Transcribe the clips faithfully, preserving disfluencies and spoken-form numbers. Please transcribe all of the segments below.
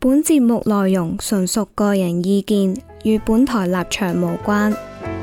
本節目內容純屬個人意見，與本台立場無關。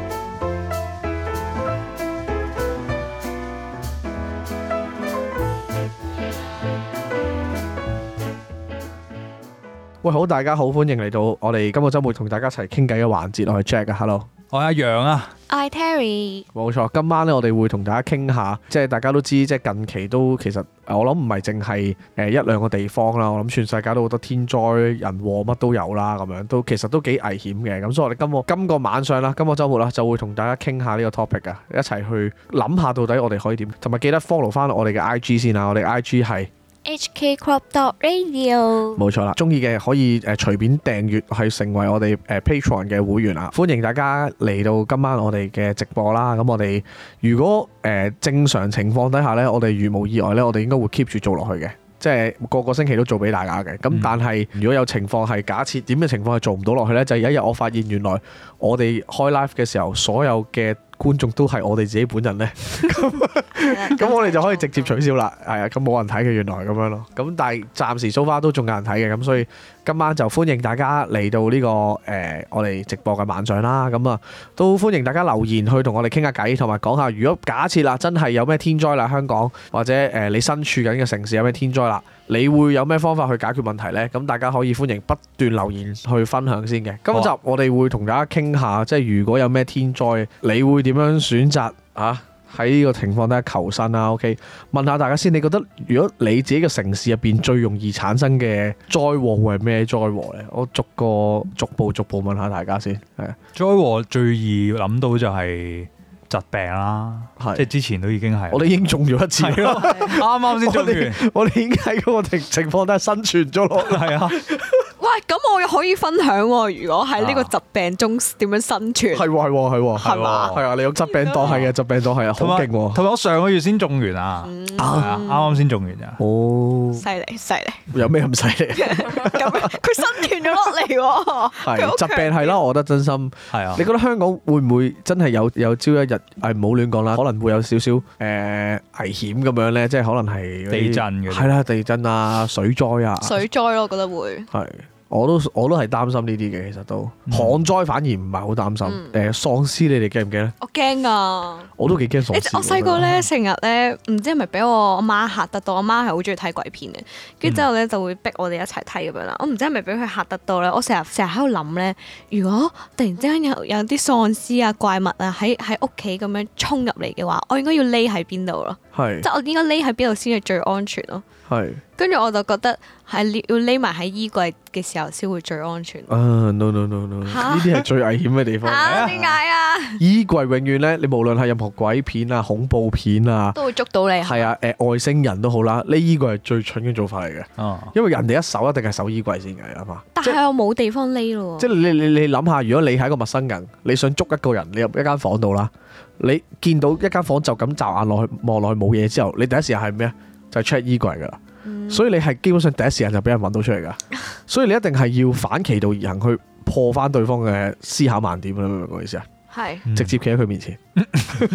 喂，好，大家好，歡迎嚟到我哋今個週末同大家一齊傾偈嘅環節，我係 Jack 啊 ，Hello， 我係阿楊啊， 我係 Terry， 冇錯，今晚咧我哋會同大家傾下，即係大家都知，即係近期都其實我諗唔係淨係誒一兩個地方啦，我諗全世界都好多天災人禍乜都有啦，咁樣都其實都幾危險嘅，咁所以我哋今個今個晚上啦，今個週末啦就會同大家傾下呢個 topic 啊，一齊去諗下到底我哋可以點，同埋記得 follow 翻我哋嘅 I G 先啊，我哋 I G 係 H K Crop dot Radio， 冇錯啦，中意嘅可以誒隨便訂閱係成為我哋誒 Patreon 嘅會員啊！歡迎大家嚟到今晚我哋嘅直播啦。咁我哋如果誒、呃、正常情況底下呢，我哋如無意外呢，我哋應該會 keep 住做落去嘅，即係個個星期都做俾大家嘅。咁但係如果有情況係假設點嘅情況係做唔到落去呢，就係有一日我發現原來我哋開 live 嘅時候，所有嘅觀眾都係我哋自己本人呢。咁我哋就可以直接取消啦，係啊，咁冇人睇嘅原來咁樣咯。咁但係暫時 so far 都仲有人睇嘅，咁所以今晚就歡迎大家嚟到呢、這個誒、呃、我哋直播嘅晚上啦。咁啊都歡迎大家留言去同我哋傾下偈，同埋講下如果假設啦真係有咩天災啦，香港或者誒、呃、你身處緊嘅城市有咩天災啦，你會有咩方法去解決問題呢？咁大家可以歡迎不斷留言去分享先嘅。今集我哋會同大家傾下，即係如果有咩天災，你會點樣選擇啊？喺呢個情況底下求生啦 ，OK？ 問下大家先，你覺得如果你自己嘅城市入邊最容易產生嘅災禍會係咩災禍呢？我逐個逐步逐步問下大家先。係啊， 災禍最易諗到就係疾病啦，即係之前都已經係， 我哋已經中咗一次咯， 啱啱先中完， 我哋已經喺嗰個情情況底下生存咗落嚟，係啊。 喂，咁我又可以分享喎。如果喺呢個疾病中點樣生存？ 係喎係喎係喎， 係嘛？ 係啊，你有疾病當係嘅，疾病當係啊，好勁喎。 同埋我上個月先中完啊，係啊，啱啱先中完咋。 哦， 犀利犀利。 有咩咁犀利？ 咁佢生存咗落嚟喎。 係疾病係啦，我覺得真心係啊。 你覺得香港會唔會真係有有朝一日誒唔好亂講啦？可能會有少少誒危險咁樣咧，即係可能係地震嘅。 係啦，地震啊，水災啊。 水災咯，我覺得會。 係。我都我都係擔心呢啲嘅，其實都旱災反而唔係好擔心。誒、嗯，喪屍你哋驚唔驚咧？ 我驚啊！ 我都幾驚喪屍。 我細個咧成日咧，唔知係咪俾我阿媽嚇得到？我媽係好中意睇鬼片嘅，跟住之後咧就會逼我哋一齊睇咁樣啦。我唔知係咪俾佢嚇得到咧？我成日成日喺度諗咧，如果突然之間有有啲喪屍啊怪物啊喺喺屋企咁樣衝入嚟嘅話，我應該要匿喺邊度咯？ 係， 即係我應該匿喺邊度先係最安全咯？ 係。 跟住我就覺得係要匿埋喺衣櫃嘅時候先會最安全。 啊、uh, no no no no，呢啲係最危險嘅地方。 嚇？點解啊？ 衣櫃永遠咧，你無論係任何鬼片啊、恐怖片啊， 都會捉到你。 係啊，誒、呃、外星人都好啦，呢衣櫃係最蠢嘅做法嚟嘅。哦、因為人哋一搜一定係搜衣櫃先嘅，係嘛？ 但係我冇地方匿咯。 即係你你你諗下，如果你係一個陌生人，你想捉一個人，你入一間房度啦，你見到一間房就咁驟眼落去望落去冇嘢之後，你第一時間係咩啊？就係 check 衣櫃噶啦。嗯、所以你係基本上第一時間就俾人揾到出嚟噶，所以你一定係要反其道而行去破翻對方嘅思考盲點，你明唔明我意思啊？係是，直接企喺佢面前，嗯、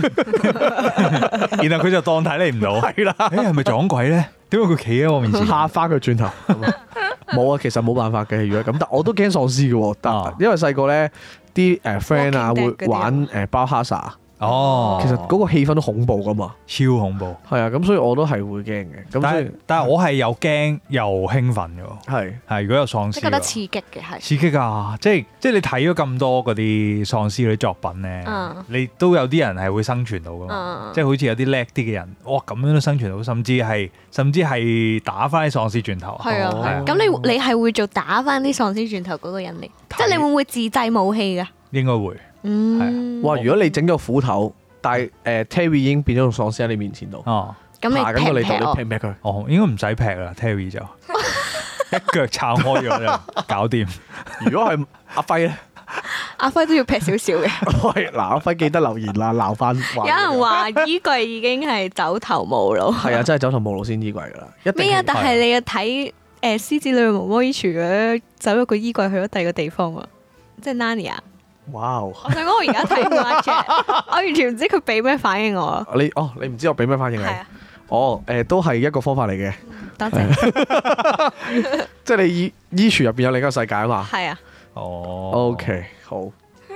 然後佢就當睇你唔到，係啦，誒係咪撞鬼咧？點解佢企喺我面前？ 嚇翻佢轉頭，冇啊，其實冇辦法嘅，如果咁，但我都驚喪屍嘅，但因為細個咧啲誒 friend 啊會玩誒包哈薩。哦，其實嗰個氣氛都恐怖噶嘛， 超恐怖。 係啊，咁所以我都係會驚嘅。咁但係但係我係又驚又興奮嘅。係係，如果有喪屍， 即係覺得刺激嘅係。 刺激啊！即係即係你睇咗咁多嗰啲喪屍嗰啲作品咧，嗯、你都有啲人係會生存到噶嘛？嗯、即係好似有啲叻啲嘅人，哇咁樣都生存到，甚至係甚至係打翻啲喪屍轉頭。 係啊，咁、哦、你你係會做打翻啲喪屍轉頭嗰個人嚟？即係你會唔會自製武器噶？ 應該會。 嗯，哇！如果你整咗個斧頭，但係誒 Terry 已經變咗個喪屍喺你面前度，哦， 咁你劈唔劈？ 你劈唔劈佢？ 哦，應該唔使劈啦 ，Terry 就一腳撐開咗就搞掂。 如果係阿輝咧， 阿輝都要劈少少嘅。 喂，嗱，阿輝記得留言啦，鬧翻。有人話衣櫃已經係走投無路。係啊，真係走投無路先衣櫃噶啦。 咩啊？但係你要睇誒獅子女巫魔衣櫥嘅走咗個衣櫃去咗第二個地方喎，即係 Narnia。 哇！ 我想講我而家睇唔到 Jack，我完全唔知佢俾咩反應我。 你哦，你唔知我俾咩反應你？係啊。 哦，誒、呃、都係一個方法嚟嘅。 多謝。 即係你衣衣櫥入邊有另一個世界啊嘛。 係啊。 哦。 OK， 好。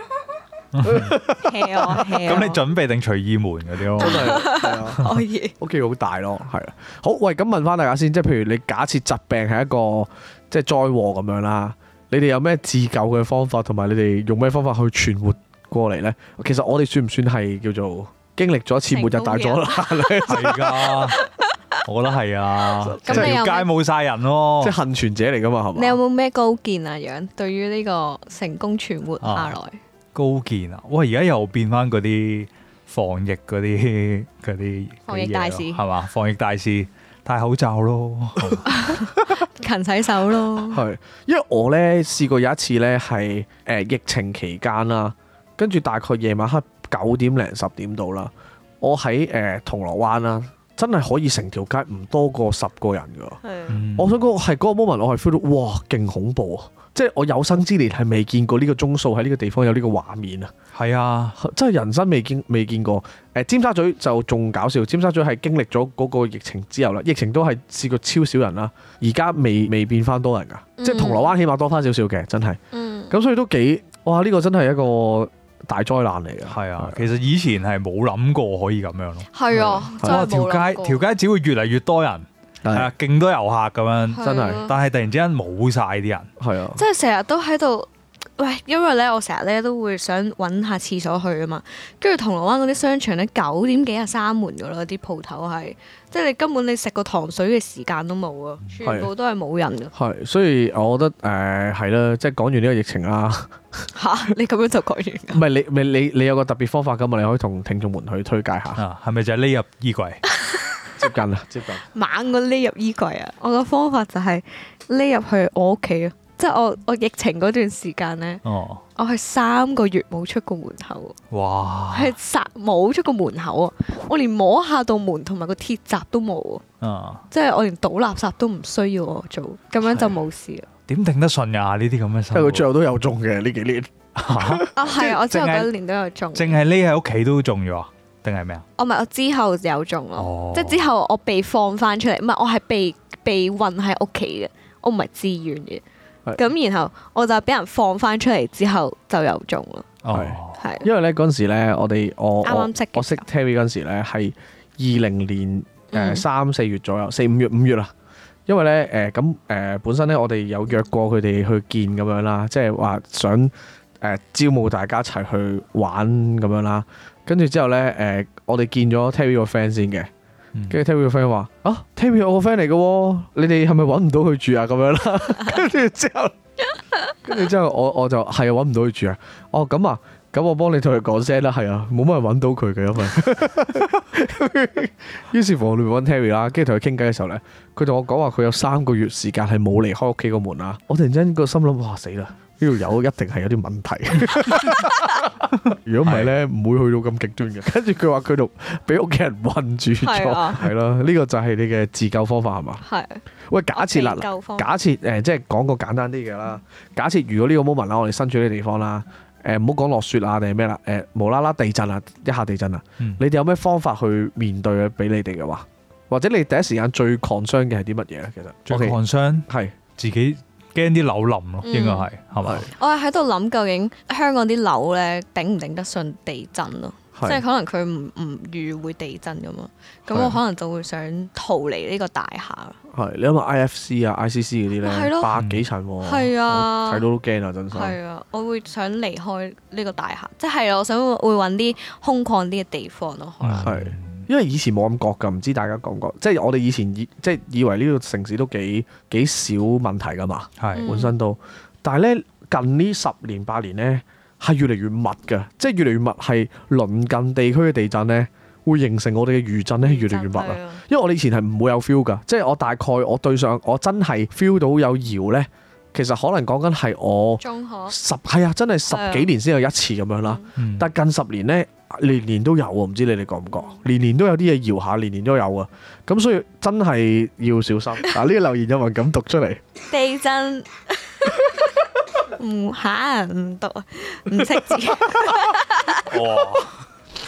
咁你準備定隨意門嗰啲咯？ 真係係啊， 可以。 屋企好大咯，係啊。好，喂，咁問翻大家先，即係譬如你假設疾病係一個即係災禍咁樣啦，你哋有咩自救嘅方法，同埋你哋用咩方法去存活過嚟咧？其實我哋算唔算係叫做經歷咗一次末日大災難咧？ 係噶，我覺得係啊。 咁條街冇晒人咯， 即係幸存者嚟噶嘛？係嘛？ 你有冇咩高見啊？樣對於呢個成功存活下來？啊高見啊！哇，而家又變翻嗰啲防疫嗰啲嗰啲防疫大使係嘛？防疫大使戴口罩咯， 勤洗手咯。 係，因為我咧試過有一次咧係誒疫情期間啦，跟住大概夜晚黑九點零十點到啦，我喺誒、呃、銅鑼灣啦，真係可以成條街唔多過十個人噶。 嗯、 我想講係嗰個 moment，我係 feel 到哇，勁恐怖啊！即係我有生之年係未見過呢個鐘數喺呢個地方有呢個畫面啊！ 係啊， 真係人生未見未見過。誒、呃，尖沙咀就仲搞笑，尖沙咀係經歷咗嗰個疫情之後啦，疫情都係試過超少人啦，而家未未變翻多人噶，嗯、即係銅鑼灣起碼多翻少少嘅，真係。咁、嗯、所以都幾哇！呢、呢個真係一個大災難嚟嘅。 係啊，其實以前係冇諗過可以咁樣咯。 係啊，真係冇諗過。 條街條街只會越嚟越多人。係啊，勁多遊客咁樣，真係。但係突然之間冇晒啲人，係啊。即係成日都喺度，喂，因為咧，我成日咧都會想揾下廁所去啊嘛。跟住銅鑼灣嗰啲商場咧，九點幾就閂門噶啦，啲鋪頭係，即係你根本你食個糖水嘅時間都冇啊，全部都係冇人噶。 係，所以我覺得誒係啦，即係講完呢個疫情啦。 吓，你咁樣就講完？ 唔係你咪你你有個特別方法噶嘛？你可以同聽眾們去推介下。 啊，係咪就係匿入衣櫃？ 接近啦，接近。 猛個匿入衣櫃啊！我個方法就係匿入去我屋企啊，即係我我疫情嗰段時間咧，哦、我係三個月冇出過門口。哇！係殺冇出過門口啊！我連摸下道門同埋個鐵閘都冇啊！哦、即係我連倒垃圾都唔需要我做，咁樣就冇事啊！ 點頂得順呀？呢啲咁嘅生活。 因為佢最後都有中嘅呢幾年。 啊係啊！我之後嗰一年都有中。 淨係匿喺屋企都中咗。定係咩啊？ 我唔係我之後有中咯，哦、即係之後我被放翻出嚟，唔係我係被被韞喺屋企嘅，我唔係自願嘅。咁是然後我就俾人放翻出嚟之後就有中咯。係係、哦， 因為咧嗰陣時咧，我哋我啱啱識我識 Terry 嗰陣時咧係二零年誒三四月左右，四五月五月啦。因為咧誒咁誒本身咧我哋有約過佢哋去見咁樣啦，即係話想誒、呃、招募大家一齊去玩咁樣啦。跟住之後咧，誒、呃，我哋見咗 Terry 個 friend 先嘅，跟住 Terry 個 friend 話：啊 ，Terry 我個 friend 嚟嘅喎，你哋係咪揾唔到佢住啊？咁樣啦，跟住之後，跟住之後我我就係揾唔到佢住啊。哦，咁啊，咁我幫你同佢講聲啦，係啊，冇乜人揾到佢嘅，因為於是乎我哋揾 Terry 啦，跟住同佢傾偈嘅時候咧，佢同我講話佢有三個月時間係冇離開屋企個門啊。我突然間個心諗：哇，死啦！呢條友一定係有啲問題，如果唔係咧，唔會去到咁極端嘅。跟住佢話佢度俾屋企人困住咗，係咯，呢個就係你嘅自救方法係嘛？係。喂，假設啦，假設誒，即係講個簡單啲嘅啦。假設如果呢個 moment 啦，我哋身處呢個地方啦，誒唔好講落雪啊定係咩啦，誒無啦啦地震啊，一下地震啊，嗯、你哋有咩方法去面對俾你哋嘅話，或者你第一時間最 concern 嘅係啲乜嘢咧？其實最 concern 係自己。驚啲樓冧咯，應該係係咪？ 我係喺度諗究竟香港啲樓咧頂唔頂得順地震咯？是即係可能佢唔唔預會地震噶嘛，咁我可能就會想逃離呢個大廈。係你諗下 I F C 啊、I C C 嗰啲咧，百幾層喎，係啊，睇到都驚啊，真心。 係啊，我會想離開呢個大廈，即係我想會揾啲空曠啲嘅地方咯。 係。因為以前冇咁覺㗎，唔知大家覺唔覺？即係我哋以前以即係以為呢個城市都幾幾少問題㗎嘛，係是本身都。但係咧近呢十年八年咧係越嚟越密㗎，即係越嚟越密係鄰近地區嘅地震咧會形成我哋嘅餘震咧越嚟越密啊。因為我哋以前係唔會有 feel 㗎，即係我大概我對上我真係 feel 到有搖咧，其實可能講緊係我中學十係啊，真係十幾年先有一次咁樣啦。嗯、但係近十年咧。年年都有喎，唔知你哋覺唔覺？年年都有啲嘢搖下，年年都有啊。咁所以真係要小心。嗱，呢個留言有冇人敢讀出嚟？ 地震唔嚇唔讀啊，唔識字。 哇！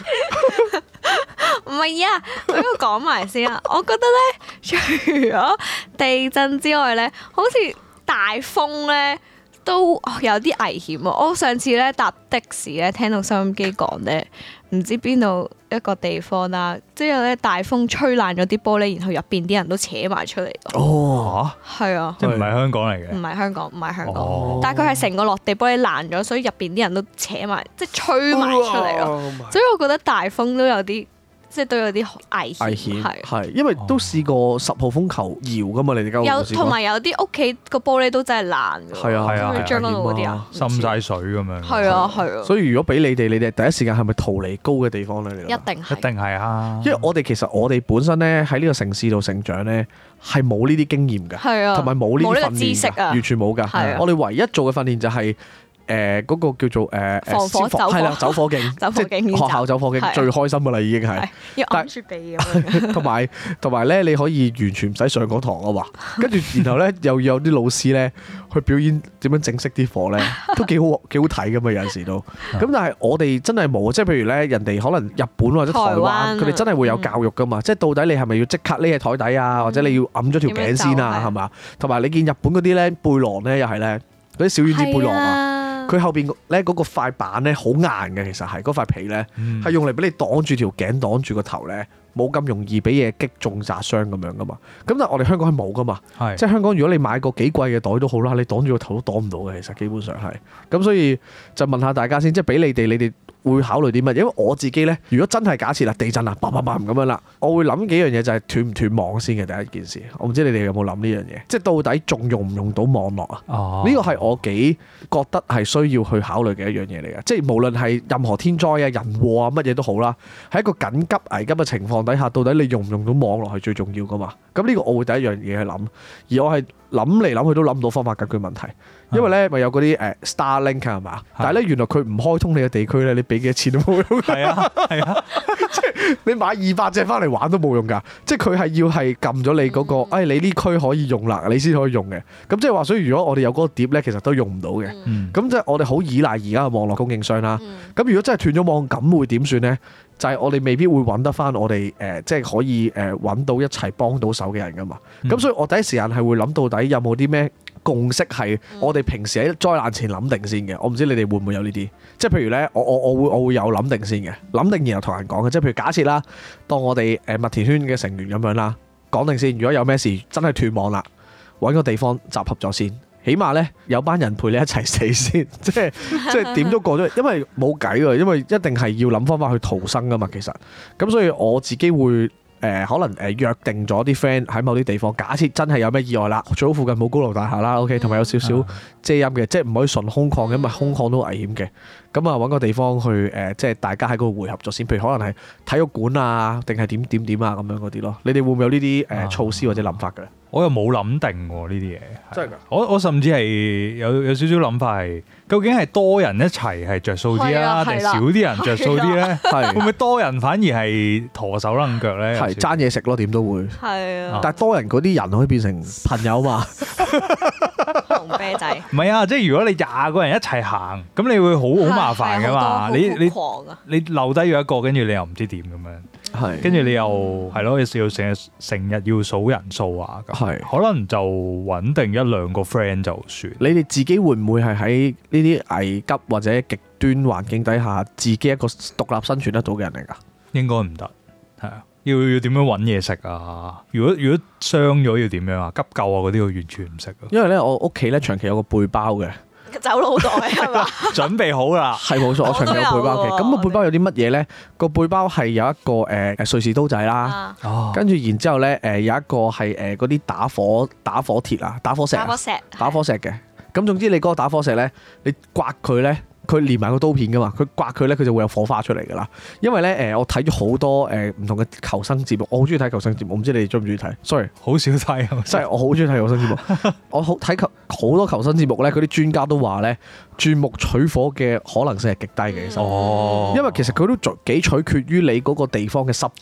唔係啊，俾我講埋先啊！我覺得咧，除咗地震之外咧，好似大風咧都有啲危險啊！我上次咧搭的士咧，聽到收音機講咧，唔知邊度一個地方啦，即係咧大風吹爛咗啲玻璃，然後入邊啲人都扯埋出嚟。 哦， 係啊， 即係唔係香港嚟嘅？ 唔係香港，唔係香港， 哦、 但係佢係成個落地玻璃爛咗，所以入邊啲人都扯埋，即係吹埋出嚟咯。 哦、 所以我覺得大風都有啲。即係都有啲危險， 危險係係，因為都試過十號風球搖噶嘛，你哋間有同埋有啲屋企個玻璃都真係爛㗎， 係啊係啊， 將嗰度嗰啲啊， 滲晒水咁樣。 係啊係啊。 所以如果俾你哋，你哋第一時間係咪逃離高嘅地方咧？你一定係， 一定係啊！ 因為我哋其實我哋本身咧喺呢個城市度成長咧，係冇呢啲經驗㗎， 係啊， 同埋冇呢啲訓知識啊， 完全冇㗎。 係啊， 我哋唯一做嘅訓練就係。誒嗰個叫做誒防火走火， 係啦，走火警， 走火警學校走火警最開心㗎啦，已經係要揞住鼻咁。 同埋同埋咧，你可以完全唔使上嗰堂啊嘛，跟住然後咧又要有啲老師咧去表演點樣整熄啲火咧，都幾好幾好睇㗎嘛，有陣時都。咁但係我哋真係冇，即係譬如咧，人哋可能日本或者台灣，佢哋真係會有教育㗎嘛，即係到底你係咪要即刻匿喺台底啊，或者你要揞咗條頸先啊，係嘛？同埋你見日本嗰啲咧背囊咧又係咧嗰啲小丸子背囊啊。佢後邊咧嗰個塊板咧好硬嘅，其實係嗰塊皮咧係用嚟俾你擋住條頸、擋住個頭咧，冇咁容易俾嘢擊中砸傷咁樣噶嘛。咁但係我哋香港係冇噶嘛， 是即係香港如果你買個幾貴嘅袋都好啦，你擋住個頭都擋唔到嘅，其實基本上係。咁所以就問下大家先，即係俾你哋，你哋會考慮啲乜？因為我自己咧，如果真係假設啦，地震啦，砰砰砰咁樣啦，我會諗幾樣嘢就係斷唔斷網先嘅第一件事。我唔知你哋有冇諗呢樣嘢，即係到底仲用唔用到網絡啊？ 哦， 呢個係我幾覺得係需要去考慮嘅一樣嘢嚟嘅，即係無論係任何天災啊、人禍啊、乜嘢都好啦，喺一個緊急危急嘅情況底下，到底你用唔用到網絡係最重要噶嘛？咁呢個我會第一樣嘢去諗，而我係諗嚟諗去都諗唔到方法解決問題，因為咧咪有嗰啲誒 Starlink 係嘛，但係咧原來佢唔開通你嘅地區咧，你俾幾多錢都冇用。 係啊係啊， 即係你買二百隻翻嚟玩都冇用㗎，即係佢係要係撳咗你嗰個，誒你呢區可以用啦，你先可以用嘅。咁即係話，所以如果我哋有嗰個碟咧，其實都用唔到嘅。咁即係我哋好依賴而家嘅網絡供應商啦。咁如果真係斷咗網，咁會點算咧？就係我哋未必會揾得翻我哋誒，即係可以誒揾到一齊幫到手嘅人㗎嘛。咁所以我第一時間係會諗到底有冇啲咩共識係我哋平時喺災難前諗定先嘅。我唔知你哋會唔會有呢啲？即係譬如咧，我我我會我會有諗定先嘅，諗定然後同人講嘅。即係譬如假設啦，當我哋誒麥田圈嘅成員咁樣啦，講定先。如果有咩事真係斷網啦，揾個地方集合咗先。起碼咧有班人陪你一齊死先，即係即係點都過咗，因為冇計㗎，因為一定係要諗方法去逃生㗎嘛，其實。咁所以我自己會誒、呃、可能誒約定咗啲 friend 喺某啲地方，假設真係有咩意外啦，最好附近冇高樓大廈啦 ，OK， 同埋有少少遮陰嘅，即係唔可以純空曠，因為空曠都危險嘅。咁啊揾個地方去誒、呃，即係大家喺嗰度匯合咗先，譬如可能係體育館啊，定係點點點啊咁樣嗰啲咯。你哋會唔會有呢啲誒措施或者諗法嘅？ 我又冇諗定喎呢啲嘢， 真係㗎！ 我我甚至係有有少少諗法係，究竟係多人一齊係着數啲啊，定少啲人着數啲咧？係會唔會多人反而係陀手攆腳咧？ 係爭嘢食咯，點都會。 係啊！ 但係多人嗰啲人可以變成朋友嘛？ 紅啤仔。 唔係啊，即係如果你廿個人一齊行，咁你會好好麻煩㗎嘛？你你你留低咗一個，跟住你又唔知點咁樣。係，跟住你又係咯，要成日成日要數人數啊，咁係，可能就穩定一兩個 friend 就算。你哋自己會唔會係喺呢啲危急或者極端環境底下，自己一個獨立生存得到嘅人嚟㗎？應該唔得，係啊，要要點樣揾嘢食啊？如果如果傷咗要點樣啊？急救啊嗰啲我完全唔識啊。因為咧，我屋企咧長期有個背包嘅。走路袋係嘛？準備好啦，係冇錯，我長期有背包嘅。咁個背包有啲乜嘢咧？個背包係有一個誒誒瑞士刀仔啦，跟住然之後咧誒有一個係誒嗰啲打火打火鐵啊，打火石，打火石，打火石嘅。咁總之你嗰個打火石咧，你刮佢咧。佢連埋個刀片噶嘛，佢刮佢咧，佢就會有火花出嚟噶啦。因為咧，誒、呃，我睇咗好多誒唔、呃、同嘅求生節目，我好中意睇求生節目，我唔知你哋中唔中意睇？Sorry，好少睇，真係我好中意睇求生節目。我好睇求好多求生節目咧，嗰啲專家都話咧，鑽木取火嘅可能性係極低嘅，其實。哦。因為其實佢都幾取決於你嗰個地方嘅濕度。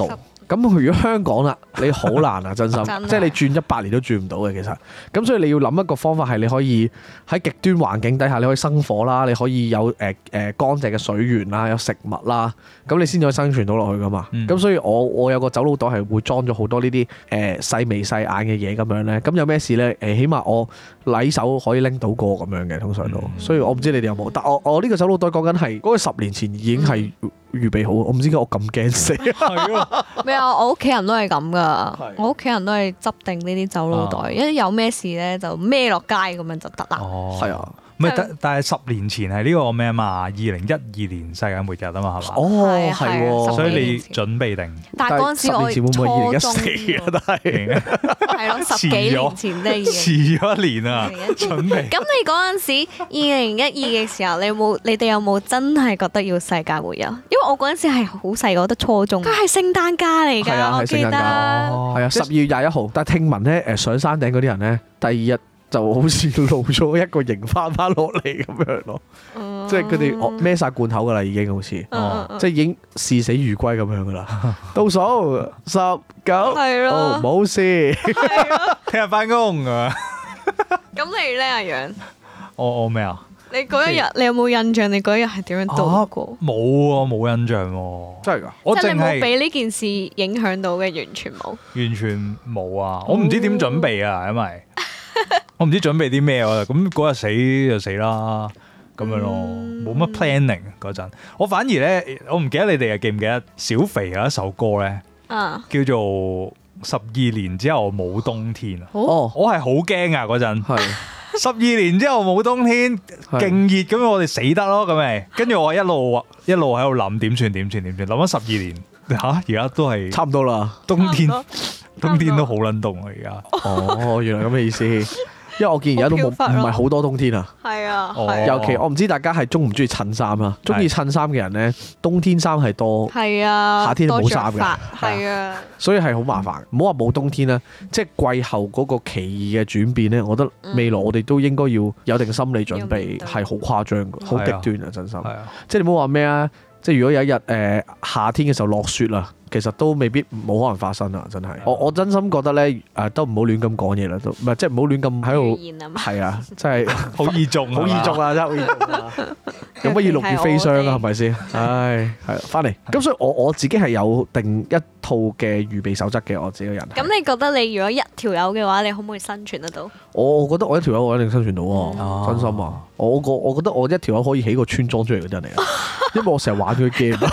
咁如果香港啦，你好難啊，真心， 真即係你轉一百年都轉唔到嘅其實。咁所以你要諗一個方法係你可以喺極端環境底下，你可以生火啦，你可以有誒誒、呃呃、乾淨嘅水源啦，有食物啦，咁你先至可以生存到落去噶嘛。咁、嗯、所以我我有個走佬袋係會裝咗好多呢啲誒細眉細眼嘅嘢咁樣咧。咁有咩事咧？誒，起碼我禮手可以拎到過咁樣嘅，通常都。嗯、所以我唔知你哋有冇，但我我呢個走佬袋講緊係嗰個十年前已經係預備好，我唔知點解我咁驚死。係啊， 咩啊？我屋企人都係咁噶，我屋企人都係執定呢啲走佬袋，因為有咩事咧就孭落街咁樣就得啦。 哦， 係啊。 唔係，但但係十年前係呢個咩啊嘛？二零一二年世界末日啊嘛，係嘛？ 哦，係喎， 所以你準備定。 但係嗰陣時我初中啊，都係係咯，十幾年前咧已經遲咗一年啊，準備。 咁你嗰陣時二零一二嘅時候，你有冇你哋有冇真係覺得要世界末日？因為我嗰陣時係好細個，覺得初中。佢係聖誕假嚟㗎，我記得。係啊，十二月廿一號。但係聽聞咧，誒上山頂嗰啲人咧，第二日就好似露咗一個形翻翻落嚟咁樣咯，嗯、即係佢哋孭晒罐頭噶啦，已經好似，嗯、即係已經視死如歸咁樣噶啦。倒數十九，哦冇事， 聽日翻工啊！ 咁你咧阿楊？ 我我咩啊？ 你嗰一日你有冇印象？你嗰一日係點樣度過？ 冇啊，冇印象喎。 真係㗎？ 我即係你冇俾呢件事影響到嘅，完全冇。 完全冇啊！我唔知點準備啊，因為。我唔知準備啲咩啊，咁嗰日死就死啦，咁樣咯，冇乜 planning 嗰陣。我反而咧，我唔記得你哋記唔記得小肥有一首歌咧，啊、叫做《十二年之後冇冬天》啊。哦，我係好驚啊嗰陣。係十二年之後冇冬天，勁熱咁，我哋死得咯咁咪。跟住我一路一路喺度諗點算點算點算，諗咗十二年吓，而家都係差唔多啦。冬天冬天都好撚凍啊而家。 哦，原來咁嘅意思。因為我見而家都冇唔係好多冬天啊， 係啊， 尤其我唔知大家係中唔中意襯衫啦，中意襯衫嘅人咧，冬天衫係多， 係啊， 夏天都冇衫嘅， 係啊， 所以係好麻煩。唔好話冇冬天啦，即係季候嗰個奇異嘅轉變咧，我覺得未來我哋都應該要有定心理準備，係好誇張嘅，好極端啊，真心。即係你唔好話咩啊，即係如果有一日誒夏天嘅時候落雪啦。其實都未必冇可能發生啊！真係，我我真心覺得咧，誒都唔好亂咁講嘢啦，都唔係即係唔好亂咁喺度，係啊，真係好易中， 好易中啊！真係好易中啊！有乜要六月飛霜啊？係咪先？唉，係翻嚟。咁所以我我自己係有定一套嘅預備守則嘅，我自己個人。 咁你覺得你如果一條友嘅話，你可唔可以生存得到？ 我覺得我一條友我一定生存到喎，真心啊！我個我覺得我一條友可以起個村莊出嚟嘅真係，因為我成日玩佢 game。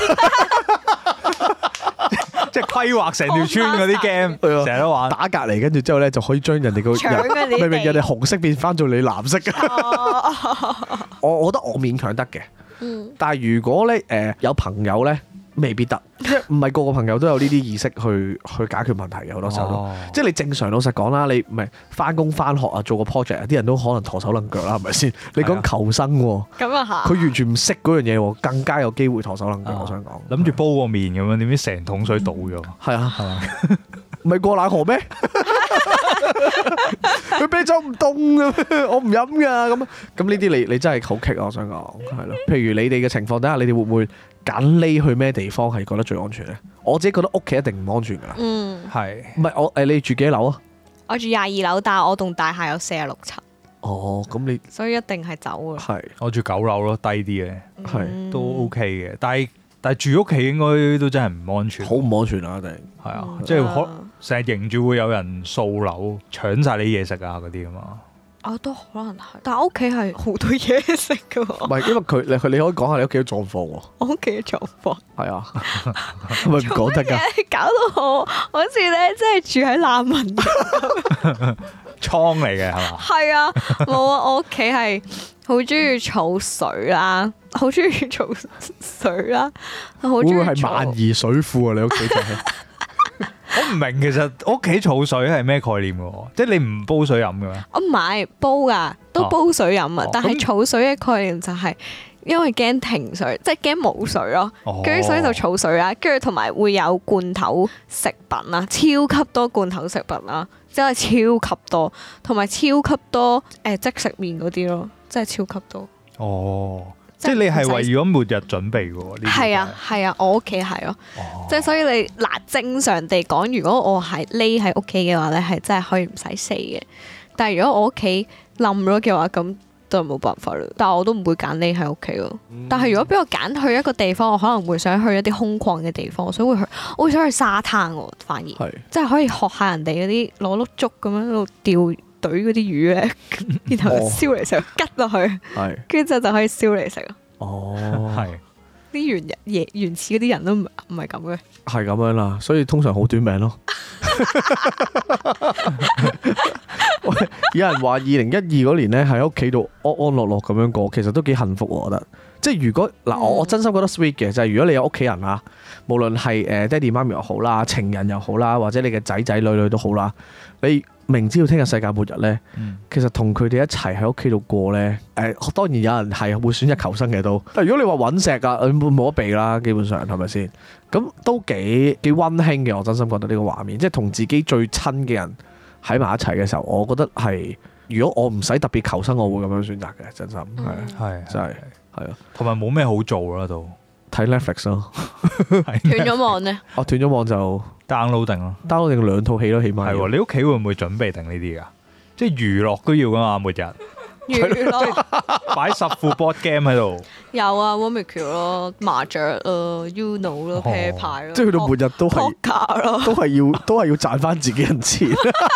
即係規劃成條村嗰啲 game，成日都玩打隔離，跟住之後咧就可以將人哋個明明人哋紅色變翻做你藍色嘅。我我覺得我勉強得嘅，嗯、但係如果咧誒、呃、有朋友咧未必得，即係唔係個個朋友都有呢啲意識去去解決問題嘅，好多時候都，哦、即係你正常老實講啦，你唔係翻工翻學啊，做個 project 啊，啲人都可能陀手攆腳啦，係咪先？你講求生喎，咁啊嚇，佢完全唔識嗰樣嘢喎，更加有機會陀手攆腳。哦、我想講， 諗住煲個麵咁樣，點知成桶水倒咗？係啊，係嘛？ 唔係過冷河咩？佢啤酒唔凍嘅，我唔飲噶。咁咁呢啲你你真係好棘啊！我想講係咯。譬如你哋嘅情況底下，你哋會唔會揀匿去咩地方係覺得最安全咧？我自己覺得屋企一定唔安全噶啦。嗯，係。唔係我誒？你住幾多樓啊？ 我住廿二樓，但係我棟大廈有四十六層。 哦，咁你所以一定係走啊。 係，我住九樓咯，低啲嘅，係、 嗯、 都 OK 嘅。但係但係住屋企應該都真係唔安全， 好唔安全啊！一定係啊，即係可成日迎住會有人掃樓搶晒你嘢食啊嗰啲啊嘛。 啊，都可能係，但係屋企係好多嘢食噶。 唔係，因為佢你佢你可以講下你屋企嘅狀況喎。 我屋企嘅狀況係啊， 係咪唔講得㗎？ 搞到我好似咧，即係住喺難民營倉嚟嘅係嘛？ 係啊，冇啊！我屋企係好中意儲水啦，好中意儲水啦，好中意。 會唔會係萬宜水庫啊？你屋企就係？ 我唔明其實屋企儲水係咩概念嘅？即係你唔煲水飲嘅咩？ 我唔係煲噶，都煲水飲啊。哦、但係儲水嘅概念就係因為驚停水，即係驚冇水咯。跟住、哦、所以就儲水啦。跟住同埋會有罐頭食品啦，超級多罐頭食品啦，真係超級多，同埋超級多誒即食麵嗰啲咯，真係超級多。 哦， 即係你係為咗末日準備嘅喎？呢啲係啊係啊，我屋企係咯，即係所以你嗱正常地講，如果我係匿喺屋企嘅話咧，係真係可以唔使死嘅。但係如果我屋企冧咗嘅話，咁就冇辦法啦。但係我都唔會揀匿喺屋企咯。嗯、但係如果俾我揀去一個地方，我可能會想去一啲空曠嘅地方，所以會去，我會想去沙灘喎。反而是即係可以學下人哋嗰啲攞碌竹咁樣喺度釣懟嗰啲魚咧，然後燒嚟食，吉落去，跟住之後就可以燒嚟食咯。 哦， 係啲原原原始嗰啲人都唔唔係咁嘅， 係咁樣啦，所以通常好短命咯。有人話二零一二嗰年咧喺屋企度安安樂樂咁樣過，其實都幾幸福，我覺得。即係如果嗱，我我真心覺得 sweet 嘅就係、是、如果你有屋企人啊，無論係誒爹哋媽咪又好啦，情人又好啦，或者你嘅仔仔女女都好啦，你明知道聽日世界末日咧，嗯、其實同佢哋一齊喺屋企度過咧，誒、呃、當然有人係會選擇求生嘅都。但如果你話揾石啊，冇得避啦，基本上係咪先？咁都幾幾溫馨嘅，我真心覺得呢個畫面，即係同自己最親嘅人喺埋一齊嘅時候，我覺得係如果我唔使特別求生，我會咁樣選擇嘅，真心係係真係係啊，同埋冇咩好做啦，都睇 Netflix 咯， 斷咗網咧， 哦斷咗網就 download 定咯 ，download 定兩套戲咯，起碼係你屋企會唔會準備定呢啲㗎？即係娛樂都要㗎嘛，末日娛樂擺十副 board game 喺度， 有啊 Rummikub 咯，麻雀咯 Uno 咯，啤牌咯， 即係去到末日都係都係要都係要賺翻自己人錢。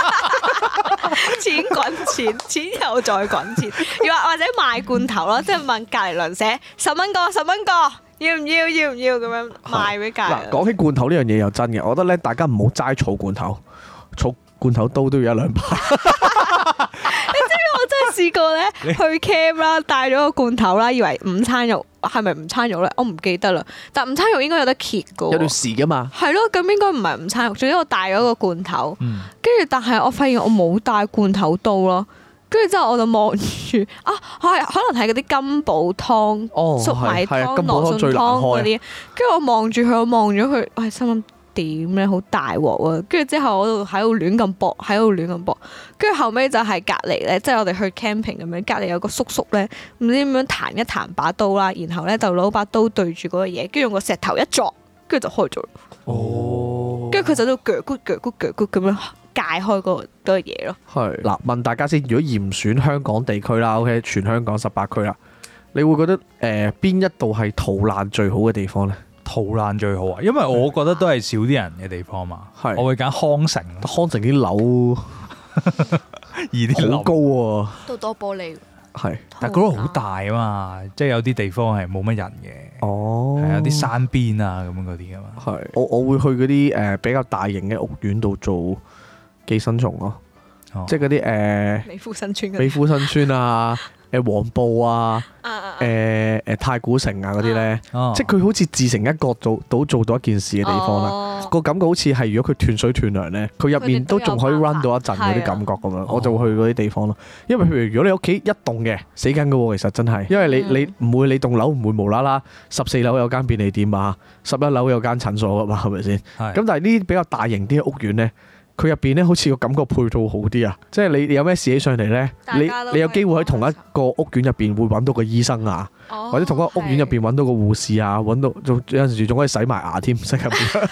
錢滾錢，錢又再滾錢，又或者賣罐頭咯，即係問隔離鄰舍十蚊個，十蚊個，要唔要？要唔要咁樣賣俾隔離？ 嗱，講起罐頭呢樣嘢又真嘅，我覺得咧，大家唔好齋儲罐頭，儲罐頭刀都要一兩把。 你知唔知我真係試過咧去 camp 啦，帶咗個罐頭啦，以為午餐肉係咪午餐肉咧？我唔記得啦，但午餐肉應該有得揭噶， 有段時噶嘛。係咯，咁應該唔係午餐肉。總之我帶咗個罐頭，跟住、嗯、但係我發現我冇帶罐頭刀咯。跟住之後我就望住啊，係可能係嗰啲金寶湯、哦、粟米湯、羅宋湯嗰啲。跟住我望住佢，我望咗佢，我係心諗點咧，好大鑊啊！跟住之後我度喺度亂咁搏，喺度亂咁搏。跟住後尾就係隔離咧，即係我哋去 camping 咁樣，隔離有個叔叔咧，唔知點樣彈一彈把刀啦，然後咧就攞把刀對住嗰個嘢，跟住用個石頭一鑿，跟住就開咗。哦！跟住佢就喺度鋸骨鋸骨鋸骨咁樣解開嗰個嗰個嘢咯。係嗱，問大家先，如果嚴選香港地區啦 ，OK， 全香港十八區啦，你會覺得誒邊、呃、一度係逃難最好嘅地方咧？逃難最好啊，因為我覺得都係少啲人嘅地方嘛。係，我會揀康城。康城啲樓而啲樓好高喎，都多玻璃。係，但係嗰度好大啊嘛，即係有啲地方係冇乜人嘅。哦，係有啲山邊啊咁樣嗰啲啊嘛。係，我我會去嗰啲誒比較大型嘅屋苑度做寄生蟲咯，哦、即係嗰啲誒美孚新村、美孚新村啊。誒黃埔啊，誒誒太古城啊嗰啲咧，即係佢好似自成一個做到做到一件事嘅地方啦。個感覺好似係如果佢斷水斷糧咧，佢入面都仲可以 run 到一陣嗰啲感覺咁樣，我就會去嗰啲地方咯。因為譬如如果你屋企一棟嘅死緊嘅喎，其實真係，因為你你唔會你棟樓唔會無啦啦十四樓有間便利店啊，十一樓有間診所㗎嘛，係咪先？咁但係呢啲比較大型啲嘅屋苑咧。佢入邊咧好似個感覺配套好啲啊！即係你你有咩事起上嚟咧，你你有機會喺同一個屋苑入邊會揾到個醫生啊，哦、或者同一個屋苑入邊揾到個護士啊，揾到仲有陣時仲可以洗埋牙添，洗入邊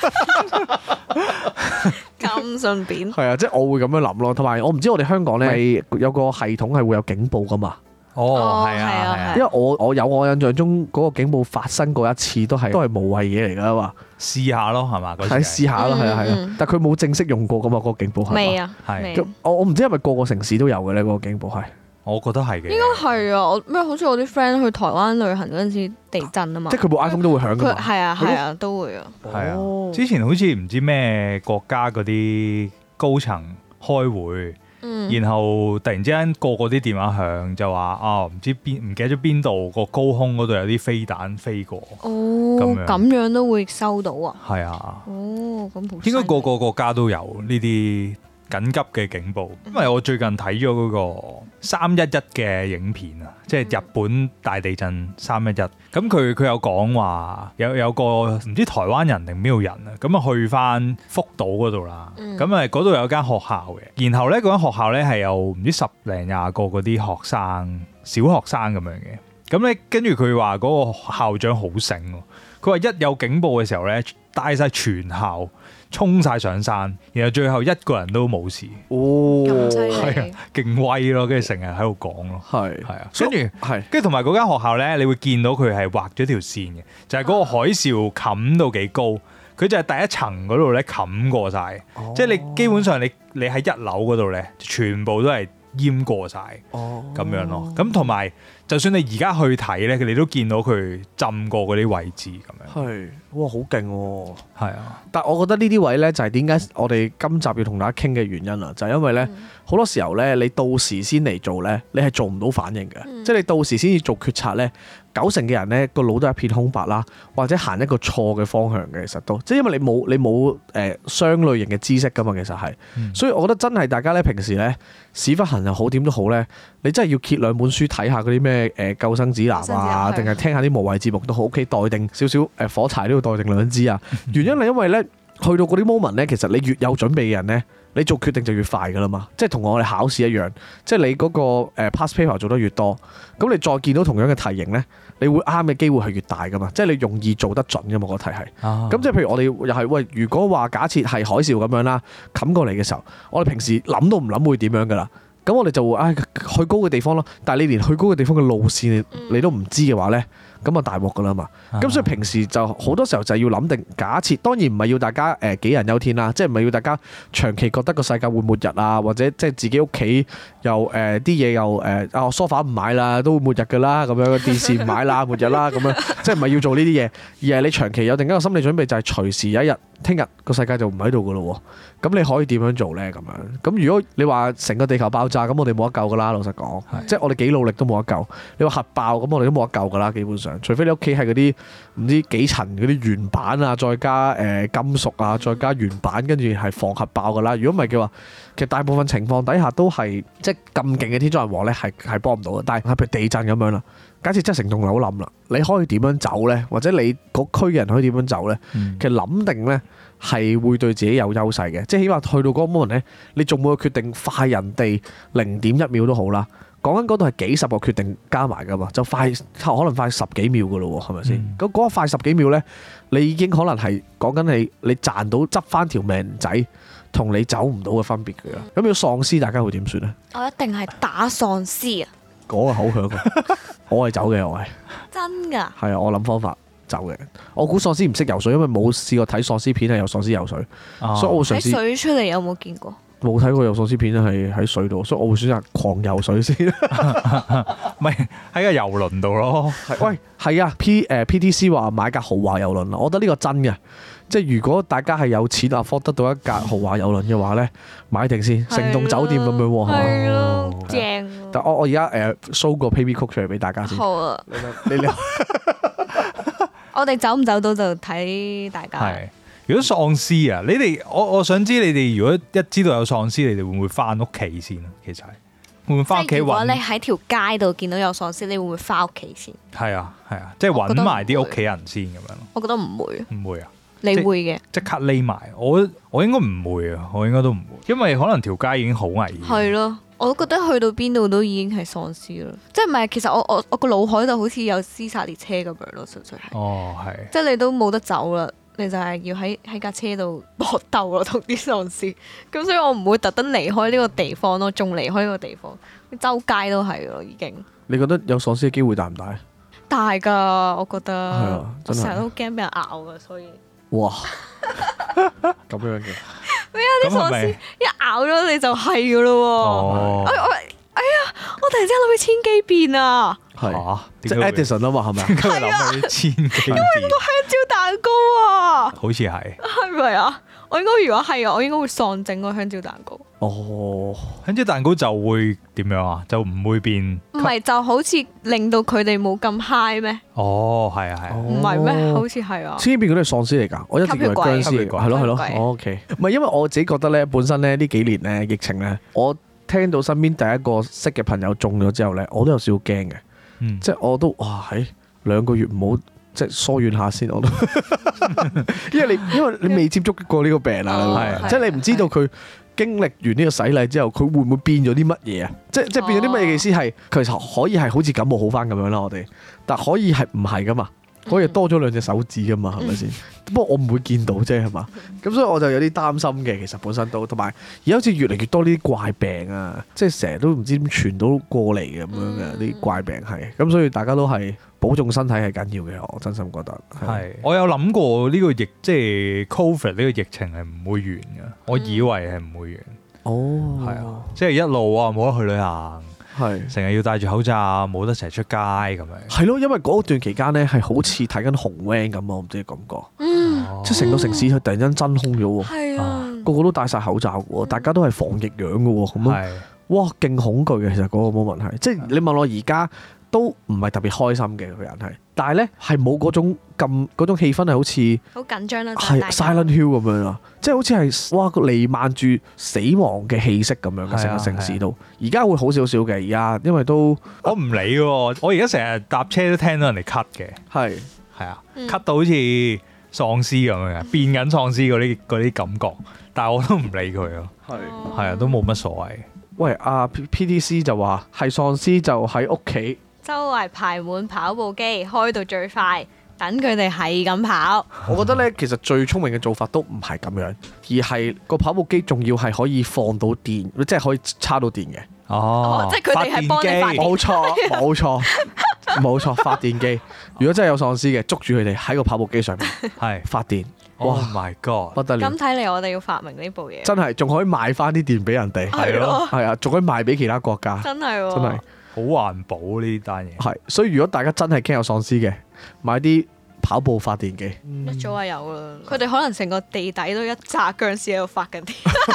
咁順便。係啊，即係我會咁樣諗咯。同埋我唔知我哋香港咧係有個系統係會有警報噶嘛。哦，係啊，係啊，因為我我有我印象中嗰個警報發生過一次都係都係無謂嘢嚟㗎嘛，試下咯係嘛，係試下咯，係啊係啊，但係佢冇正式用過㗎嘛，嗰個警報係未啊？係，我我唔知係咪個個城市都有嘅咧，嗰個警報係，我覺得係嘅，應該係啊，我咩好似我啲 friend 去台灣旅行嗰陣時地震啊嘛，即係佢部 iPhone 都會響㗎嘛，係啊係啊都會啊，係啊，之前好似唔知咩國家嗰啲高層開會。嗯、然後突然之間個個啲電話響就話啊唔知邊唔記得咗邊度個高空嗰度有啲飛彈飛過哦，咁樣咁樣都會收到啊？係啊，哦咁應該個個國家都有呢啲緊急嘅警報，因為我最近睇咗嗰個三一一嘅影片啊，即係日本大地震三一一，咁佢佢有講話有有個唔知台灣人定邊度人啊，咁啊去翻福島嗰度啦，咁啊嗰度有間學校嘅，然後咧嗰間學校咧係有唔知十零廿個嗰啲學生小學生咁樣嘅。 咁咧跟住佢話嗰個校長好醒喎，佢話一有警報嘅時候咧，帶晒全校衝晒上山，然後最後一個人都冇事。 哦， 咁犀利係啊，勁威咯，跟住成日喺度講咯。 係係啊， 所以跟住係跟住同埋嗰間學校咧，你會見到佢係畫咗條線嘅，就係、是、嗰個海嘯冚到幾高，佢就係第一層嗰度咧冚過晒， 哦即係你基本上你你喺一樓嗰度咧，全部都係淹過晒， 哦咁樣咯。咁同埋就算你而家去睇咧，你都見到佢浸過嗰啲位置咁樣。 係，哇，好勁喎！ 係啊， 但係我覺得呢啲位咧，就係點解我哋今集要同大家傾嘅原因啦，就係因為咧好多時候咧，你到時先嚟做咧，你係做唔到反應嘅， 嗯即係你到時先至做決策咧，九成嘅人咧個腦都係一片空白啦，或者行一個錯嘅方向嘅，其實都即係因為你冇你冇誒相類型嘅知識噶嘛，其實係， 嗯所以我覺得真係大家咧平時咧屎忽痕又好點都好咧，你真係要揭兩本書睇下嗰啲咩誒救生指南啊，定係聽下啲無謂節目都好，屋企袋定少少誒火柴都要袋定兩支啊。原因係因為咧，去到嗰啲 moment 咧，其實你越有準備嘅人咧，你做決定就越快噶啦嘛。即係同我哋考試一樣，即係你嗰個誒 past paper 做得越多，咁你再見到同樣嘅題型咧，你會啱嘅機會係越大噶嘛。即係你容易做得準噶嘛個題係。咁、 啊、 即係譬如我哋又係喂，如果話假設係海嘯咁樣啦，冚過嚟嘅時候，我哋平時諗都唔諗會點樣噶啦。咁我哋就會唉、哎、去高嘅地方咯，但係你連去高嘅地方嘅路線你，你都唔知嘅話咧，咁啊大鑊噶啦嘛。咁、啊、所以平時就好多時候就係要諗定假設，當然唔係要大家誒杞人憂天啦，即係唔係要大家長期覺得個世界會末日啊，或者即係自己屋企又誒啲嘢又誒啊梳化唔買啦，都會末日噶啦咁樣，電視唔買啦，末日啦咁樣，即係唔係要做呢啲嘢，而係你長期有定一個心理準備，就係隨時有一日聽日個世界就唔喺度噶咯喎。咁你可以點樣做咧？咁樣咁如果你話成個地球爆炸，咁我哋冇得救噶啦。老實講， 係即係我哋幾努力都冇得救。你話核爆，咁我哋都冇得救噶啦。基本上，除非你屋企係嗰啲唔知幾層嗰啲原板啊，再加誒、呃、金屬啊，再加原板，跟住係防核爆噶啦。如果唔係嘅話，其實大部分情況底下都係即係咁勁嘅天災人禍咧，係係幫唔到嘅。但係譬如地震咁樣啦，假設真係成棟樓冧啦，你可以點樣走咧？或者你嗰區嘅人可以點樣走咧？ 嗯、 其實諗定咧。係會對自己有優勢嘅，即係起碼去到嗰個 moment 咧，你仲會決定快人哋零點一秒都好啦。講緊嗰度係幾十個決定加埋噶嘛，就快可能快十幾秒噶咯喎，係咪先？咁嗰、嗯、個快十幾秒咧，你已經可能係講緊你你賺到執翻條命仔，同你走唔到嘅分別嘅啦。咁要喪屍，大家會點算咧？ 我一定係打喪屍啊！ 嗰個口響啊！我係走嘅，我係真㗎。 係啊，我諗方法。走嘅，我估喪屍唔識游水，因為冇試過睇喪屍片係有喪屍游水， 啊、 所以我會嘗試喺水出嚟有冇見過？ 冇睇過有喪屍片係喺水度，所以我會選擇狂游水先。 咪喺個遊輪度咯。 喂，係啊，P 誒 P T C 話買架豪華遊輪啦，我覺得呢個真嘅，即係如果大家係有錢 afford 得到一架豪華遊輪嘅話咧，買定先，成棟酒店咁樣喎， 係咯， 哦、 正。 但我我而家誒 show 個 Pay Me Code 出嚟俾大家先。 好啊， 你你。 我哋走唔走到就睇大家。 係，如果喪屍啊，你哋我我想知你哋如果一知道有喪屍，你哋會唔會翻屋企先啊？其實係會唔會翻屋企揾？ 如果你喺條街度見到有喪屍，你會唔會翻屋企先？ 係啊係啊，即係揾埋啲屋企人先咁樣咯。 我覺得唔會。 唔會啊？ 你會嘅？ 即刻匿埋？我我應該唔會啊，我應該都唔會，因為可能條街已經好危險。 係咯。我都覺得去到邊度都已經係喪屍啦，即係唔係？其實我我我個腦海就好似有屍殺列車咁樣咯，純粹係。 哦，係。 即係你都冇得走啦，你就係要喺喺架車度搏鬥咯，同啲喪屍。咁所以我唔會特登離開呢個地方咯，仲離開呢個地方，周街都係咯，已經。你覺得有喪屍嘅機會大唔大？ 大㗎，我覺得。係啊，真係。 我成日都驚俾人咬㗎，所以。 哇！咁樣嘅。 咩啊？啲喪屍一咬咗你就係㗎咯喎！ 哦、 哎我哎呀！我突然之間諗起千機變啊！ 係即係 Edison 啊嘛，係咪啊？ 係啊！千機變。因為個香蕉蛋糕啊！ 好似係。 係咪啊？我應該如果係啊，我應該會喪整個香蕉蛋糕。 哦， 香蕉蛋糕就會點樣啊？就唔會變？ 唔係就好似令到佢哋冇咁 high 咩？ 哦，係啊，係啊。 唔係咩？好似係啊。 千機變嗰啲係喪屍嚟㗎，我一直以為殭屍嚟㗎，係咯係咯。O K，唔係因為我自己覺得咧，本身咧呢幾年咧疫情咧，我聽到身邊第一個識嘅朋友中咗之後咧，我都有少少驚嘅。嗯、即係我都哇喺兩個月唔好。即係疏遠下先，我都，因為你因為你未接觸過呢個病啊，即係你唔知道佢經歷完呢個洗禮之後，佢會唔會變咗啲乜嘢啊？即即變咗啲乜嘢嘅意思係，其實可以係好似感冒好翻咁樣啦，我哋，但可以係唔係噶嘛？可以多咗兩隻手指噶嘛？係咪先？不過我唔會見到啫，係嘛？咁所以我就有啲擔心嘅，其實本身都同埋而家好似越嚟越多呢啲怪病啊，即係成日都唔知點傳到過嚟嘅咁樣嘅啲怪病係，咁所以大家都係保重身體係緊要嘅，我真心覺得係。我有諗過呢個疫即係 Covid 呢個疫情係唔會完嘅，我以為係唔會完。 哦， 係啊，即係一路啊冇得去旅行。係成日要戴住口罩，冇得成日出街咁樣。係咯，因為嗰段期間咧係好似睇緊紅 van 咁啊，我唔知你感覺。嗯，即係成個城市佢突然間真空咗喎。係啊，個個都戴晒口罩喎，大家都係防疫樣嘅喎，咁樣。哇，勁恐懼嘅，其實嗰個冇問題。即係你問我而家都唔係特別開心嘅個人係，但係咧係冇嗰種咁嗰種氣氛係好似好緊張啦， 係 Silent Hill 咁樣啊，即係好似係哇彌漫住死亡嘅氣息咁樣嘅成個城市都。而家會好少少嘅，而家因為都我唔理喎，我而家成日搭車都聽到人哋咳嘅，係係啊，咳到好似喪屍咁樣，變緊喪屍嗰啲嗰啲感覺，但係我都唔理佢咯，係係啊，都冇乜所謂。 喂，阿 P T C 就話係喪屍就喺屋企， 周圍排滿跑步機，開到最快，等佢哋係咁跑。 我覺得咧，其實最聰明嘅做法都唔係咁樣，而係個跑步機仲要係可以放到電，即係可以插到電嘅。 哦，即係佢哋係幫你發電。 冇錯，冇錯，冇錯，發電機。如果真係有喪屍嘅，捉住佢哋喺個跑步機上面，係發電。 Oh my god！ 不得了！ 咁睇嚟，我哋要發明呢部嘢。 真係仲可以賣翻啲電俾人哋，係咯，係啊，仲可以賣俾其他國家。 真係喎， 真係好環保呢單嘢。 係，所以如果大家真係驚有喪屍嘅，買啲跑步發電機。 一早就有啦，佢哋可能成個地底都一紮殭屍喺度發緊電。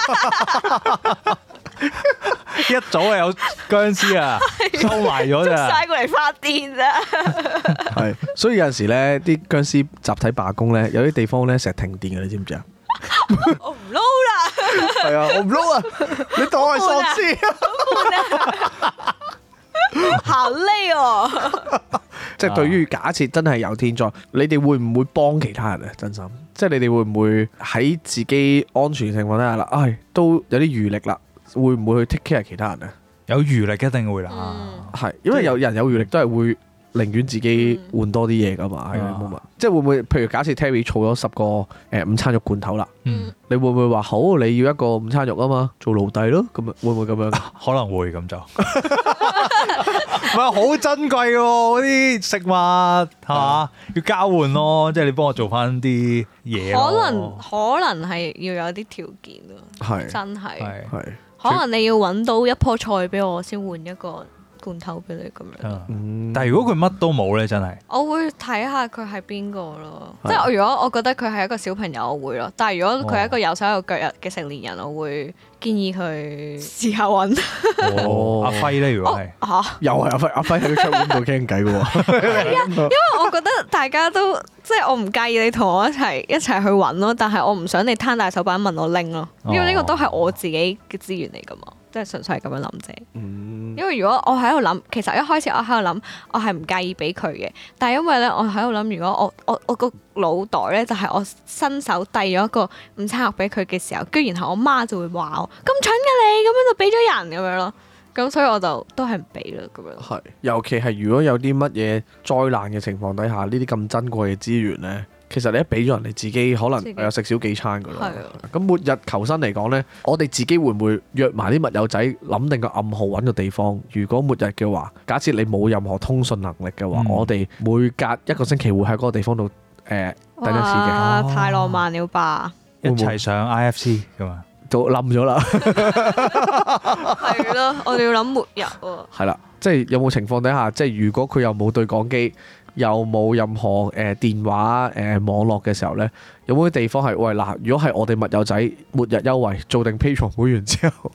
一早就有殭屍啊，收埋咗咋， 晒過嚟發電咋。 係，所以有陣時咧，啲殭屍集體罷工咧，有啲地方咧成日停電嘅，你知唔知啊？ 我唔撈啦。 係啊，我唔撈啊！你當我係喪屍。 好累哦。 即係對於假設真係有天災，你哋會唔會幫其他人啊？真心，即係你哋會唔會喺自己安全情況底下啦？唉，都有啲餘力啦。會唔會去 take care 其他人啊？ 有餘力一定會啦， 係、嗯，因為有人有餘力都係會寧願自己換多啲嘢噶嘛，係咪冇嘛？即係會唔會？譬如假設 Terry 儲咗十個誒、呃、午餐肉罐頭啦，嗯、你會唔會話好？你要一個午餐肉啊嘛，做奴隸咯？咁啊，會唔會咁樣？ 可能會咁就，唔係好珍貴喎，嗰啲食物係嘛，要交換咯，即係你幫我做翻啲嘢。 可能可能係要有啲條件咯， 係真係係。 可能你要揾到一棵菜俾我，先換一個罐頭俾你咁樣。 嗯、但係如果佢乜都冇咧，真係我會睇下佢係邊個咯。的即係如果我覺得佢係一個小朋友，我會咯。但係如果佢係一個有手有腳嘅成年人，我會建議佢試下揾。 哦、阿輝咧，如果係嚇、啊，又係阿輝，阿輝喺個窗邊度傾偈嘅喎。 因為我覺得大家都即係我唔介意你同我一齊一齊去揾咯，但係我唔想你攤大手板問我拎咯，因為呢個都係我自己嘅資源嚟㗎嘛。即係純粹係咁樣諗啫，嗯、因為如果我喺度諗，其實一開始我喺度諗，我係唔介意俾佢嘅，但係因為咧，我喺度諗，如果我我我個腦袋咧就係我伸手遞咗一個午餐盒俾佢嘅時候，跟住然後我媽就會話我咁蠢嘅你，咁樣就俾咗人咁樣咯，咁所以我就都係唔俾啦咁樣。係， 尤其係如果有啲乜嘢災難嘅情況底下，呢啲咁珍貴嘅資源咧。其實你一俾咗人，你自己可能又食少幾餐噶咯。咁末日求生嚟講呢，我哋自己會唔會約埋啲密友仔諗定個暗號揾個地方？如果末日嘅話，假設你冇任何通訊能力嘅話，嗯、我哋每隔一個星期會喺嗰個地方度誒、呃、等一次嘅。 哇！太浪漫了吧！ 一齊上 I F C 咁啊， 就冧咗啦。 係咯，我哋要諗末日喎。 係啦，即係有冇情況底下，即係如果佢又冇對講機。又冇任何誒、呃、電話誒、呃、網絡嘅時候咧，有冇啲地方係喂嗱？如果係我哋密友仔末日優惠，做定 Patreon 會員之後，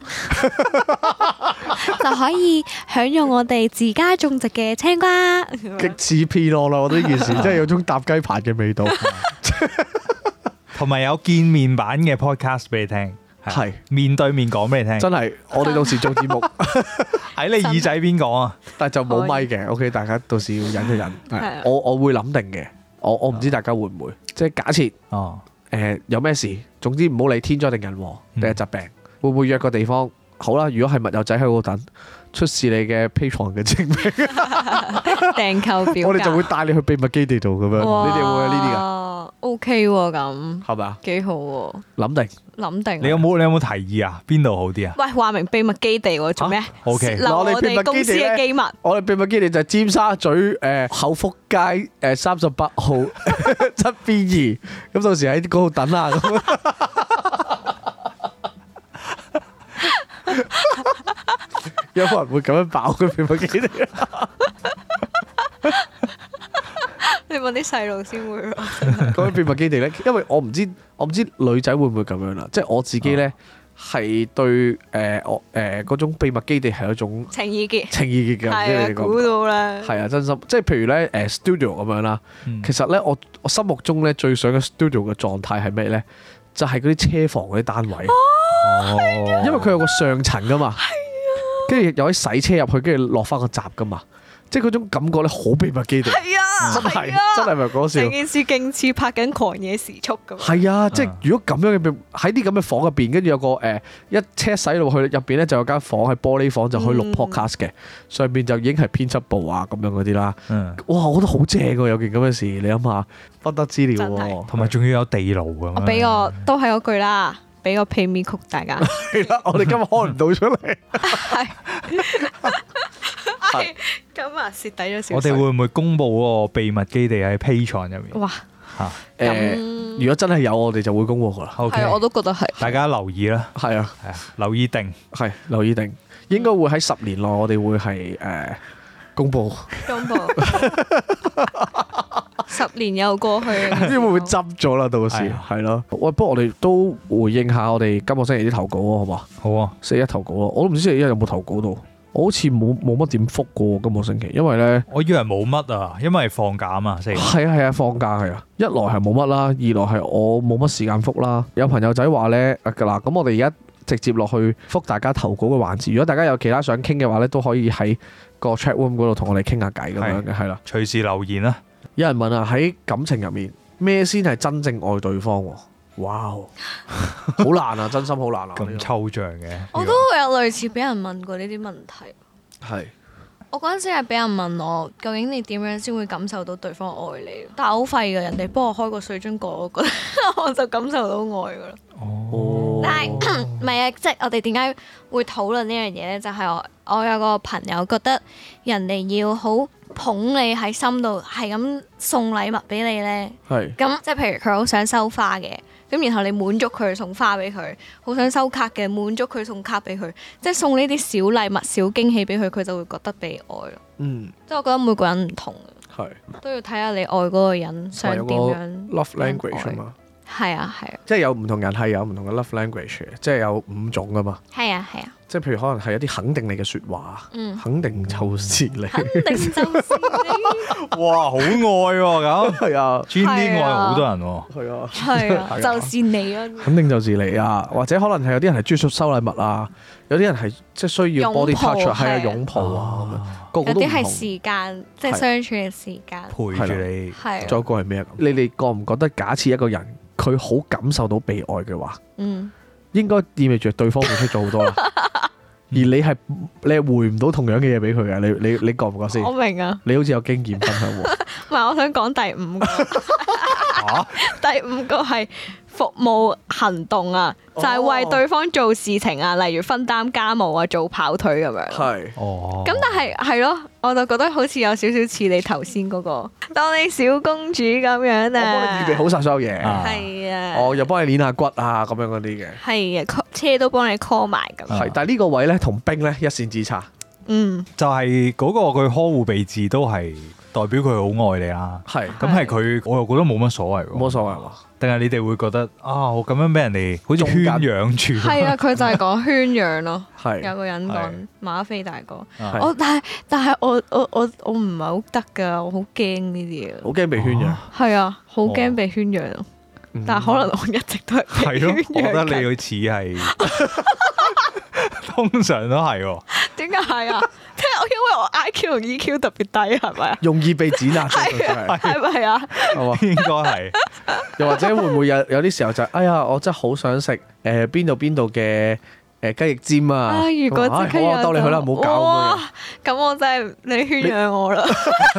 就可以享用我哋自家種植嘅青瓜。 極似騙我啦！我覺得呢件事真係有種搭雞排嘅味道， 同埋有見面版嘅 podcast 俾你聽。係是面對面講俾你聽， 真係我哋到時做節目喺你耳仔邊講啊， 但係就冇咪嘅。OK，大家到時要忍一忍。我我會諗定嘅，我我唔知大家會唔會，即係假設哦誒、呃、有咩事，總之唔好理天災定人禍定係疾病， 會唔會約個地方？好啦，如果係密友仔喺度等，出示你嘅 Patreon 嘅證明， 訂購表格， 我哋就會帶你去秘密基地度咁樣。 哇你哋會有呢啲㗎？ OK 喎，咁係咪啊？ 幾好喎， 諗定。 諗定。 你有冇你有冇提議啊？邊度好啲啊？ 喂，話明秘密基地喎，做咩 ？OK 留我哋公司嘅機密。 我哋秘密基地就係尖沙咀誒口福街誒三十八號七 B 二，咁到時喺嗰度等啊咁。有冇人會咁樣爆佢秘密基地啊？ 你問啲細路先會咯。 講起秘密基地咧，因為我唔知我唔知女仔會唔會咁樣啦，即係我自己咧係對誒我誒嗰種秘密基地係一種情意結， 情意結嘅， 係啊，估到啦。 係啊，真心即係譬如咧誒 studio 咁樣啦，其實咧我我心目中咧最想嘅 studio 嘅狀態係咩咧？就係嗰啲車房嗰啲單位，因為佢有個上層噶嘛，跟住又可以洗車入去，跟住落翻個閘噶嘛。即係嗰種感覺咧，好秘密基地， 係啊， 真係真係唔係講笑。 成件事勁似拍緊狂野時速咁。 係啊，即係如果咁樣嘅喺啲咁嘅房入邊，跟住有個誒一車駛落去入邊咧，就有間房係玻璃房，就可以錄 podcast 嘅。上邊就已經係編輯部啊咁樣嗰啲啦。哇，我覺得好正喎！有件咁嘅事，你諗下，不得之了喎。 同埋仲要有地牢咁。 我俾個都係嗰句啦，俾個 pay me 曲大家。 係啦，我哋今日開唔到出嚟。 係咁啊，蝕底咗少少。 我哋會唔會公佈嗰個秘密基地喺 Patreon 入面？ 哇！ 嚇誒，如果真係有，我哋就會公佈㗎啦。 OK， 我都覺得係。 大家留意啦。 係啊， 係啊，留意定。 係留意定，應該會喺十年內，我哋會係誒公佈。 公佈。十年又過去， 唔知會唔會執咗啦？到時係咯。喂，不過我哋都回應下我哋今個星期啲投稿啊，好嘛？ 好啊， 星期一投稿咯。我都唔知星期一有冇投稿到。我好似冇冇乜點覆過今個星期，因為咧， 我以為冇乜啊，因為放假啊嘛，星期。 係啊係啊，放假係啊。一來係冇乜啦，二來係我冇乜時間覆啦。有朋友仔話咧，嗱咁我哋而家直接落去覆大家投稿嘅環節。如果大家有其他想傾嘅話咧，都可以喺個 chat room 嗰度同我哋傾下偈咁樣嘅，係啦。 隨時留言啦。 有人問啊，喺感情入面咩先係真正愛對方？哇，好難啊，真心好難啊。 咁抽象嘅。 我都有類似俾人問過呢啲問題。 係。 我嗰陣時係俾人問我，究竟你點樣先會感受到對方愛你？但係好廢嘅，人哋幫我開個水樽蓋，我覺得我就感受到愛噶啦。 哦。 但係唔係啊，即係我哋點解會討論呢樣嘢咧？就係我我有個朋友覺得人哋要好捧你喺心度，係咁送禮物俾你咧。 係。 咁即係譬如佢好想收花嘅。咁然後你滿足佢送花俾佢，好想收卡嘅滿足佢送卡俾佢，即係送呢啲小禮物、小驚喜俾佢，佢就會覺得被愛咯。 嗯， 即係我覺得每個人唔同嘅， 係都要睇下你愛嗰個人想點樣。 love language 啊嘛， 係啊係啊， 即係有唔同人係有唔同嘅 love language 嘅，即係有五種噶嘛。 係啊係啊， 即係譬如可能係一啲肯定你嘅説話， 嗯， 肯定就是你， 肯定就是你。 哇，好愛喎咁， 係啊， 專啲愛好多人喎， 係啊， 係啊，就是你啊， 肯定就是你啊，或者可能係有啲人係中意收禮物啊，有啲人係即係需要 body touch，係啊，擁抱啊咁樣，個個都唔同。 有啲係時間，即係相處嘅時間， 陪住你。 係。 仲有一個係咩啊？你哋覺唔覺得假設一個人佢好感受到被愛嘅話， 嗯， 應該意味住對方付出咗好多啦。而你係你係回唔到同樣嘅嘢俾佢嘅，你你你覺唔覺先？ 我明啊。 你好似有經驗分享喎。 唔係，我想講第五個。第五個係服務行動啊，就係為對方做事情啊，例如分擔家務啊，做跑腿咁樣。 係。 哦。 咁但係係咯，我就覺得好似有少少似你頭先嗰個，當你小公主咁樣啊。 我幫你預備好晒所有嘢。 係啊。 哦，又幫你捏下骨啊，咁樣嗰啲嘅。 係啊，車都幫你 call 埋咁。 係，但係呢個位咧同冰咧一線之差。 嗯。 就係嗰個佢呵護備至都係代表佢好愛你啦。 係。 咁係佢，我又覺得冇乜所謂喎。 冇乜所謂嘛？ 定係你哋會覺得啊，我咁樣俾人哋好似圈養住。 係啊，佢就係講圈養咯。 係。 有個人講馬飛大哥， 係我但係但係我我我我唔係好得㗎，我好驚呢啲嘢。 好驚被圈養。 係啊，好驚被圈養。但係可能我一直都係被圈養。 係咯，我覺得你好似係，通常都係喎。 點解係啊？即係我因為我 I Q 同 E Q 特別低，係咪啊？ 容易被剪啊！ 係係咪啊？ 應該係。 又或者會唔會有有啲時候就係，哎呀，我真係好想食誒邊度邊度嘅誒雞翼尖啊， 啊如果即刻有我兜你去啦，唔好搞咁樣。 咁我真係你圈養我啦。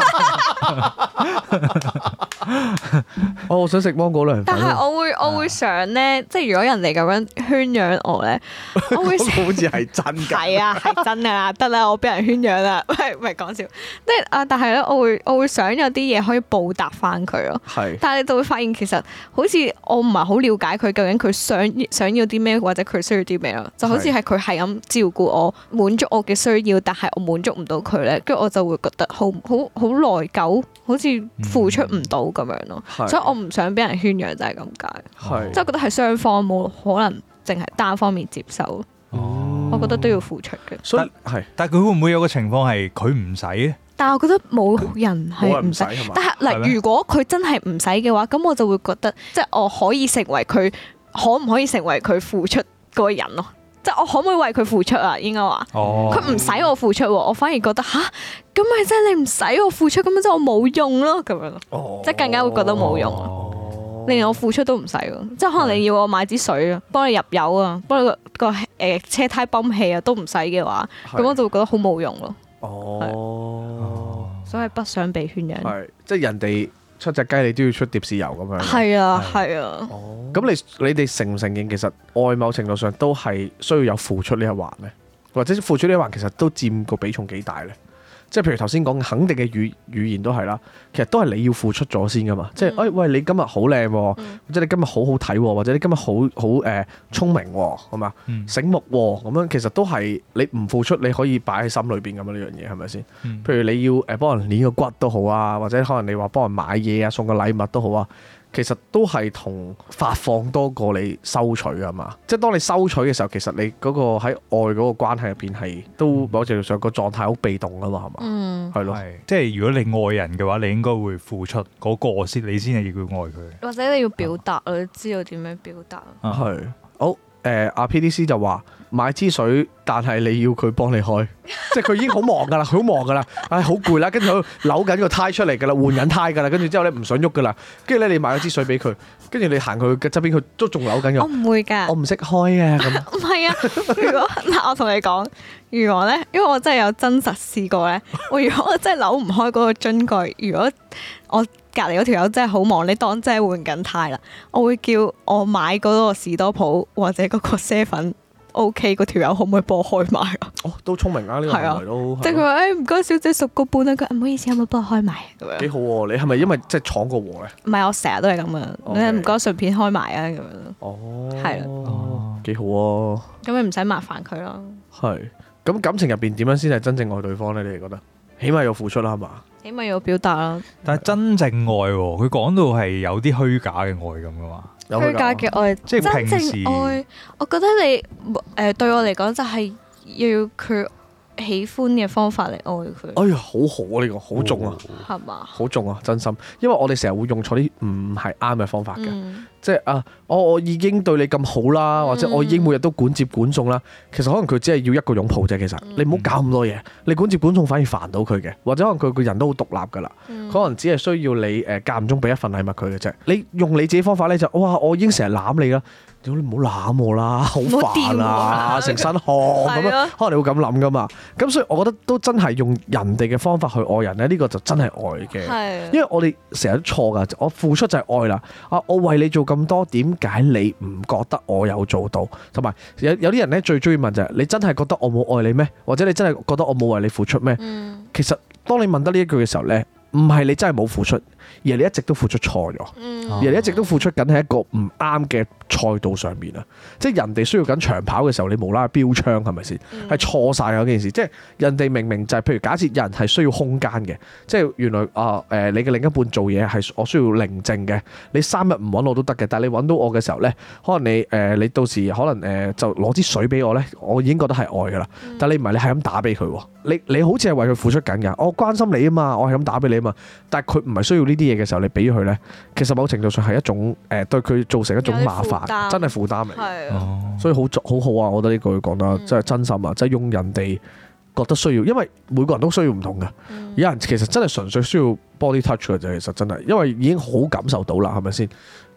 哦，我想食芒果涼粉。 但係我會我會想咧，即係如果人哋咁樣圈養我咧，我會好似係真㗎。 係啊，係真㗎啦，得啦，我俾人圈養啦，唔係唔係講笑，即係啊，但係咧，我會我會想有啲嘢可以報答翻佢咯。 係。 但係你就會發現其實好似我唔係好了解佢究竟佢想想要啲咩，或者佢需要啲咩咯，就好似係佢係咁照顧我，滿足我嘅需要，但係我滿足唔到佢咧，跟住我就會覺得好好好內疚，好似付出唔到咁樣咯。 嗯、 所以我唔想俾人圈養就係咁解。 係。 即係覺得係雙方冇可能淨係單方面接受。 哦， 我覺得都要付出嘅。 所以係， 但係佢會唔會有個情況係佢唔使咧？ 但係我覺得冇人係唔使，但係嗱，如果佢真係唔使嘅話，咁我就會覺得，即係我可以成為佢，可唔可以成為佢付出嗰個人咯？即係我可唔可以為佢付出啊？應該話，佢唔使我付出，我反而覺得吓，咁咪即係你唔使我付出，咁樣即係我冇用咯，咁樣咯， 哦、 即係更加會覺得冇用。哦連我付出都唔使喎，即係可能你要我買支水啊，幫你入油啊，幫你個個誒車胎泵氣啊，都唔使嘅話，咁我就會覺得好冇用咯。 哦， 所以不想被圈養。 係，即係人哋出隻雞，你都要出碟豉油咁樣。 係啊，係啊。 哦，咁你你哋承唔承認其實愛某程度上都係需要有付出呢一環咧？或者付出呢一環其實都佔個比重幾大咧？即係譬如頭先講肯定嘅語語言都係啦，其實都係你要付出咗先噶嘛。嗯、即係，哎喂，你今日好靚喎，嗯、或者你今日好好睇喎，或者你今日好好誒聰明喎，係嘛？嗯、醒目喎，咁樣其實都係你唔付出，你可以擺喺心裏邊咁樣呢樣嘢係咪先？嗯、譬如你要誒幫人捏個骨都好啊，或者可能你話幫人買嘢啊，送個禮物都好啊。其實都係同發放多過你收取㗎嘛，即係當你收取嘅時候，其實你嗰個喺愛嗰個關係入邊係都某程度上個狀態好被動㗎嘛，係嘛？嗯，係咯，係即係如果你愛人嘅話，你應該會付出嗰個先，你先係要愛佢， 或者你要表達，你知道點樣表達。 係好誒，阿 P D C 就話買支水，但係你要佢幫你開，即係佢已經好忙㗎啦，佢好忙㗎啦，唉好攰啦，跟住佢扭緊個胎出嚟㗎啦，換緊胎㗎啦，跟住之後咧唔想喐㗎啦，跟住咧你買咗支水俾佢，跟住你行佢嘅側邊，佢都仲扭緊㗎。 我唔會㗎， 我唔識開啊咁。 唔係啊，如果嗱我同你講，如果咧，因為我真係有真實試過咧，我如果我真係扭唔開嗰個樽蓋，如果我隔離嗰條友真係好忙，你當真係換緊胎啦，我會叫我買嗰個士多鋪或者嗰個 seven OK 嗰條友可唔可以幫我開埋啊？ 哦，都聰明啊！呢、呢個行為都即係佢話誒唔該，小姐熟個半啊，佢唔好意思，可唔可以幫我開埋咁樣？ 幾好喎、啊！你係咪因為即係闖過禍咧？ 唔係，我成日都係咁樣，你唔該順便開埋啊咁樣。 哦， 係啦， 幾好啊！ 咁你唔使麻煩佢咯。 係咁感情入邊點樣先係真正愛對方咧？你哋覺得？起碼要付出啦，係嘛？ 起碼要表達啦。 但係真正愛喎，佢講到係有啲虛假嘅愛咁噶嘛？ 虛假嘅愛，即係真正愛。我覺得你誒、呃、對我嚟講就係要佢喜歡嘅方法嚟愛佢。 哎呀，好好啊！呢、呢個好重啊， 係嘛、哦？ 好重啊，真心。因為我哋成日會用錯啲唔係啱嘅方法嘅。 嗯即係啊，我我已經對你咁好啦，或者我已經每日都管接管送啦。其實可能佢只係要一個擁抱啫。其實你唔好搞咁多嘢，你管接管送反而煩到佢嘅，或者可能佢個人都好獨立噶啦。 嗯、 可能只係需要你誒間唔中俾一份禮物佢嘅啫。你用你自己方法咧就哇，我已經成日攬你啦，屌你唔好攬我啦，好煩啊，成身汗咁樣，可能你會咁諗噶嘛。咁所以我覺得都真係用人哋嘅方法去愛人咧，呢、呢個就真係愛嘅。 的因為我哋成日都錯噶，我付出就係愛啦。啊，我為你做咁多，點解你唔覺得我有做到？同埋有有啲人咧最中意問就係：你真係覺得我冇愛你咩？或者你真係覺得我冇為你付出咩？ 嗯、 其實當你問得呢一句嘅時候咧，唔係你真係冇付出，而係你一直都付出錯咗， 嗯、 而你一直都付出緊喺一個唔啱嘅賽道上面啊！即係人哋需要緊長跑嘅時候，你無啦啦標槍係咪先？係、嗯、錯晒嗰件事。即係人哋明明就係、是，譬如假設有人係需要空間嘅，即係原來啊誒、呃，你嘅另一半做嘢係我需要寧靜嘅，你三日唔揾我都得嘅，但係你揾到我嘅時候咧，可能你誒、呃、你到時可能誒、呃、就攞支水俾我咧，我已經覺得係愛噶啦。嗯、但係你唔係，你係咁打俾佢喎，你你好似係為佢付出緊㗎，我關心你啊嘛，我係咁打俾你啊嘛，但係佢唔係需要呢啲嘢嘅時候，你俾佢咧，其實某程度上係一種誒、呃、對佢造成一種麻煩。真係負擔嚟， 的所以好好好啊！我覺得呢句講得真係真心啊！即係、嗯、用人哋覺得需要，因為每個人都需要唔同嘅。嗯、有人其實真係純粹需要 body touch 嘅啫，其實真係，因為已經好感受到啦，係咪先？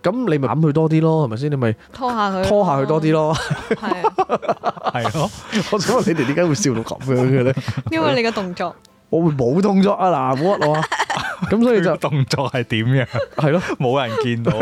咁你咪攬佢多啲咯，係咪先？你咪拖下佢， 拖下佢多啲咯。 係啊， 係咯。 我想問你哋點解會笑到咁樣嘅咧？ 因為你嘅動作， 我會冇動作啊嗱，冇屈我啊。咁所以就動作係點樣？ 係咯， 冇人見到，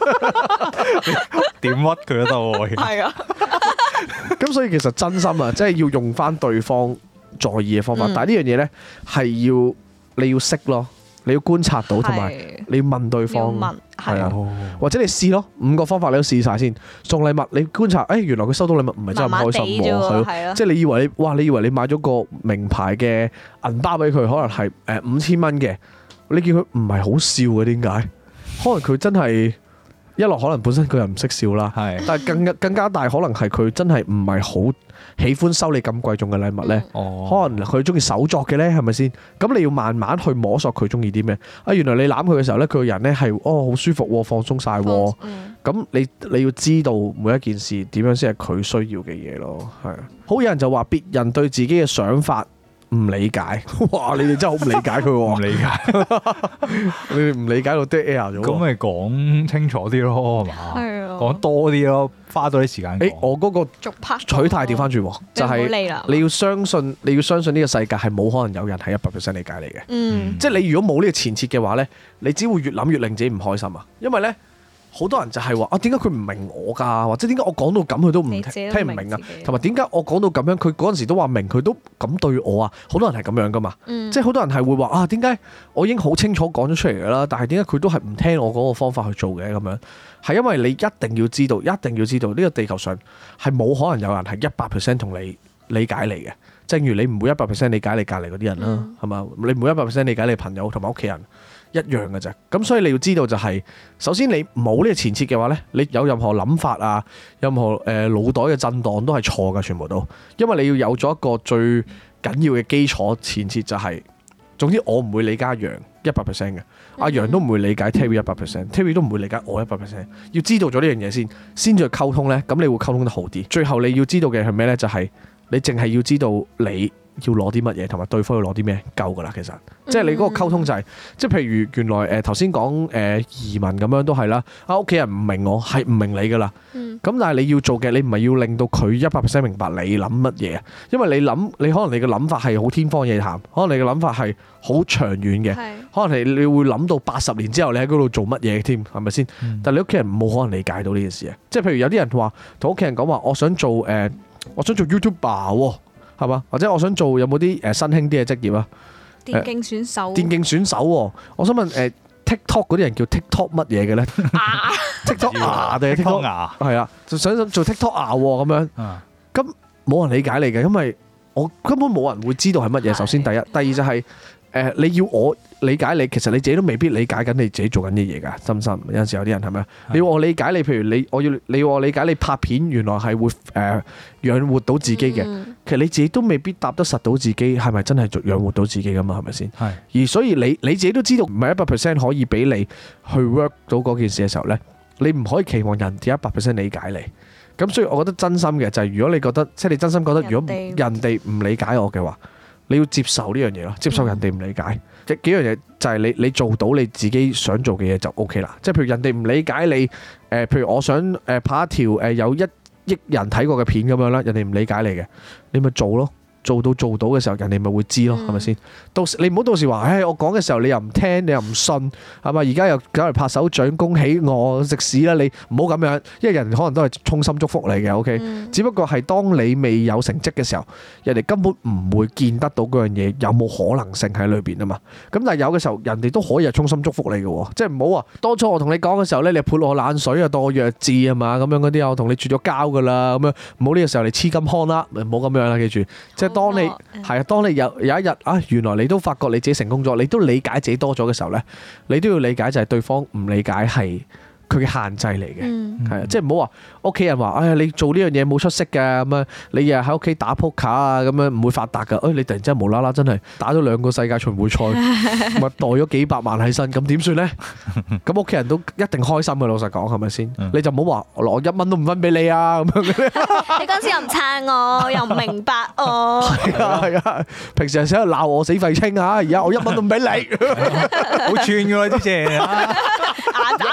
點屈佢都得喎。 係啊。 咁所以其實真心啊，即係要用翻對方在意嘅方法，嗯、但係呢樣嘢咧係要你要識咯，你要觀察到，同埋你要問對方，係啊，或者你試咯，五個方法你都試晒先。送禮物你觀察，誒、哎、原來佢收到禮物唔係真係咁開心喎，係咯，即係你以為你哇，你以為你買咗個名牌嘅銀包俾佢，可能係誒五千蚊嘅，你見佢唔係好笑嘅，點解？可能佢真係。一來可能本身佢又唔識笑啦，係，但係更更加大可能係佢真係唔係好喜歡收你咁貴重嘅禮物咧。哦，可能佢中意手作嘅咧，係咪先？咁你要慢慢去摸索佢中意啲咩。啊，原來你攬佢嘅時候咧，佢個人咧係哦好舒服喎，放鬆晒喎。咁你你要知道每一件事點樣先係佢需要嘅嘢咯。係啊，好，有人就話別人對自己嘅想法唔理解，哇！你哋真係好唔理解佢喎，唔理解，你哋唔理解到 dead air 咗。 咁咪講清楚啲咯，係嘛？係啊，講多啲咯，花多啲時間。 誒，我嗰個取態調翻轉喎，就係你要相信，你要相信呢個世界係冇可能有人係一百 percent 理解你嘅。嗯，即係你如果冇呢個前設嘅話咧，你只會越諗越令自己唔開心啊，因為咧。好多人就係話啊，點解佢唔明我㗎？或者點解我講到咁佢都唔聽聽唔明啊？同埋點解我講到咁樣，佢嗰陣時都話明，佢都咁對我啊？好多人係咁樣㗎嘛，嗯、即係好多人係會話啊，點解我已經好清楚講咗出嚟㗎啦？但係點解佢都係唔聽我嗰個方法去做嘅咁樣？係因為你一定要知道，一定要知道呢個地球上係冇可能有人係一百 percent 同你理解你嘅。正如你唔會一百 percent 理解你隔離嗰啲人啦，係嘛、嗯？你唔會一百 percent 理解你朋友同埋屋企人。一樣嘅啫，咁所以你要知道就係、是，首先你冇呢個前設嘅話呢，你有任何諗法啊，任何誒、呃、腦袋嘅震盪都係錯嘅，全部都，因為你要有咗一個最緊要嘅基礎前設就係、是，總之我唔會理解阿楊一百 percent 嘅，阿楊都唔會理解 Terry 一百 percent，Terry 都唔會理解我一百 percent，要知道咗呢樣嘢先，先再溝通呢，咁你會溝通得好啲。最後你要知道嘅係咩呢？就係、是、你淨係要知道你。要攞啲乜嘢，同埋對方要攞啲咩夠噶啦，其實即係你嗰個溝通就係、是，即係譬如原來誒頭先講誒移民咁樣都係啦，啊屋企人唔明我係唔明你噶啦，咁、嗯、但係你要做嘅，你唔係要令到佢一百 percent 明白你諗乜嘢，因為你諗你可能你嘅諗法係好天方夜譚，可能你嘅諗法係好長遠嘅，是可能你你會諗到八十年之後你喺嗰度做乜嘢添，係咪先？嗯、但係你屋企人冇可能理解到呢件事啊，即係譬如有啲人話同屋企人講話，我想做誒、呃，我想做 YouTuber 喎。係嘛？或者我想做有冇啲誒新興啲嘅職業啊？ 電競選手。電競選手喎，我想問誒 TikTok 嗰啲人叫 TikTok 乜嘢嘅咧？TikTok 牙定係 TikTok 牙？係啊，就想做 TikTok 牙喎咁樣。咁冇人理解你嘅，因為我根本冇人會知道係乜嘢。首先第一，第二就係誒你要我理解你，其實你自己都未必理解緊你自己做緊啲嘢㗎。真心有陣時有啲人係咪？你要我理解你，譬如你我要你要我理解你拍片，原來係會誒養活到自己嘅。其實你自己都未必答得實到自己係咪真係養活到自己㗎嘛？係咪先？係。而所以你你自己都知道唔係一百 percent 可以俾你去 work 到嗰件事嘅時候咧，你唔可以期望人哋一百 percent 理解你。咁所以我覺得真心嘅就係如果你覺得即係你真心覺得如果人哋唔理解我嘅話，你要接受呢樣嘢咯，接受人哋唔理解。幾幾樣嘢就係你你做到你自己想做嘅嘢就 O K 啦。即係譬如人哋唔理解你誒、呃，譬如我想誒拍一條誒有一億人睇過嘅片咁樣啦，人哋唔理解你嘅，你咪做咯。做到做到嘅時候，人哋咪會知咯，係咪先？到時你唔好到時話，唉，我講嘅時候你又唔聽，你又唔信，係咪？而家又走嚟拍手掌，恭喜我食屎啦！你唔好咁樣，因為人可能都係衷心祝福你嘅，OK？嗯、只不過係當你未有成績嘅時候，人哋根本唔會見得到嗰樣嘢有冇可能性喺裏邊啊嘛。咁但係有嘅時候，人哋都可以係衷心祝福你嘅，即係唔好話當初我同你講嘅時候咧，你潑我冷水啊，當我弱智啊嘛，咁樣嗰啲啊，我同你絕咗交噶啦，咁樣唔好呢個時候你黐金康啦，唔好咁樣啦，記住，即係。當你係啊，當你有有一日啊，原來你都發覺你自己成功咗，你都理解自己多咗嘅時候咧，你都要理解就係對方唔理解係佢嘅限制嚟嘅，係啊、嗯，即係唔好話屋企人話，哎呀，你做呢樣嘢冇出息嘅咁樣，你日日喺屋企打撲克啊，咁樣唔會發達噶。哎，你突然之間無啦啦真係打咗兩個世界巡迴賽，咪袋咗幾百萬喺身，咁點算咧？咁屋企人都一定開心嘅，老實講係咪先？嗯、你就唔好話我攞一蚊都唔分俾你啊咁樣。 你嗰陣時又唔撐我，又唔明白我。 係啊係啊，平時成日鬧我死廢青啊，而家我一蚊都唔俾你， 好串㗎啦之前，眼斬斬㗎。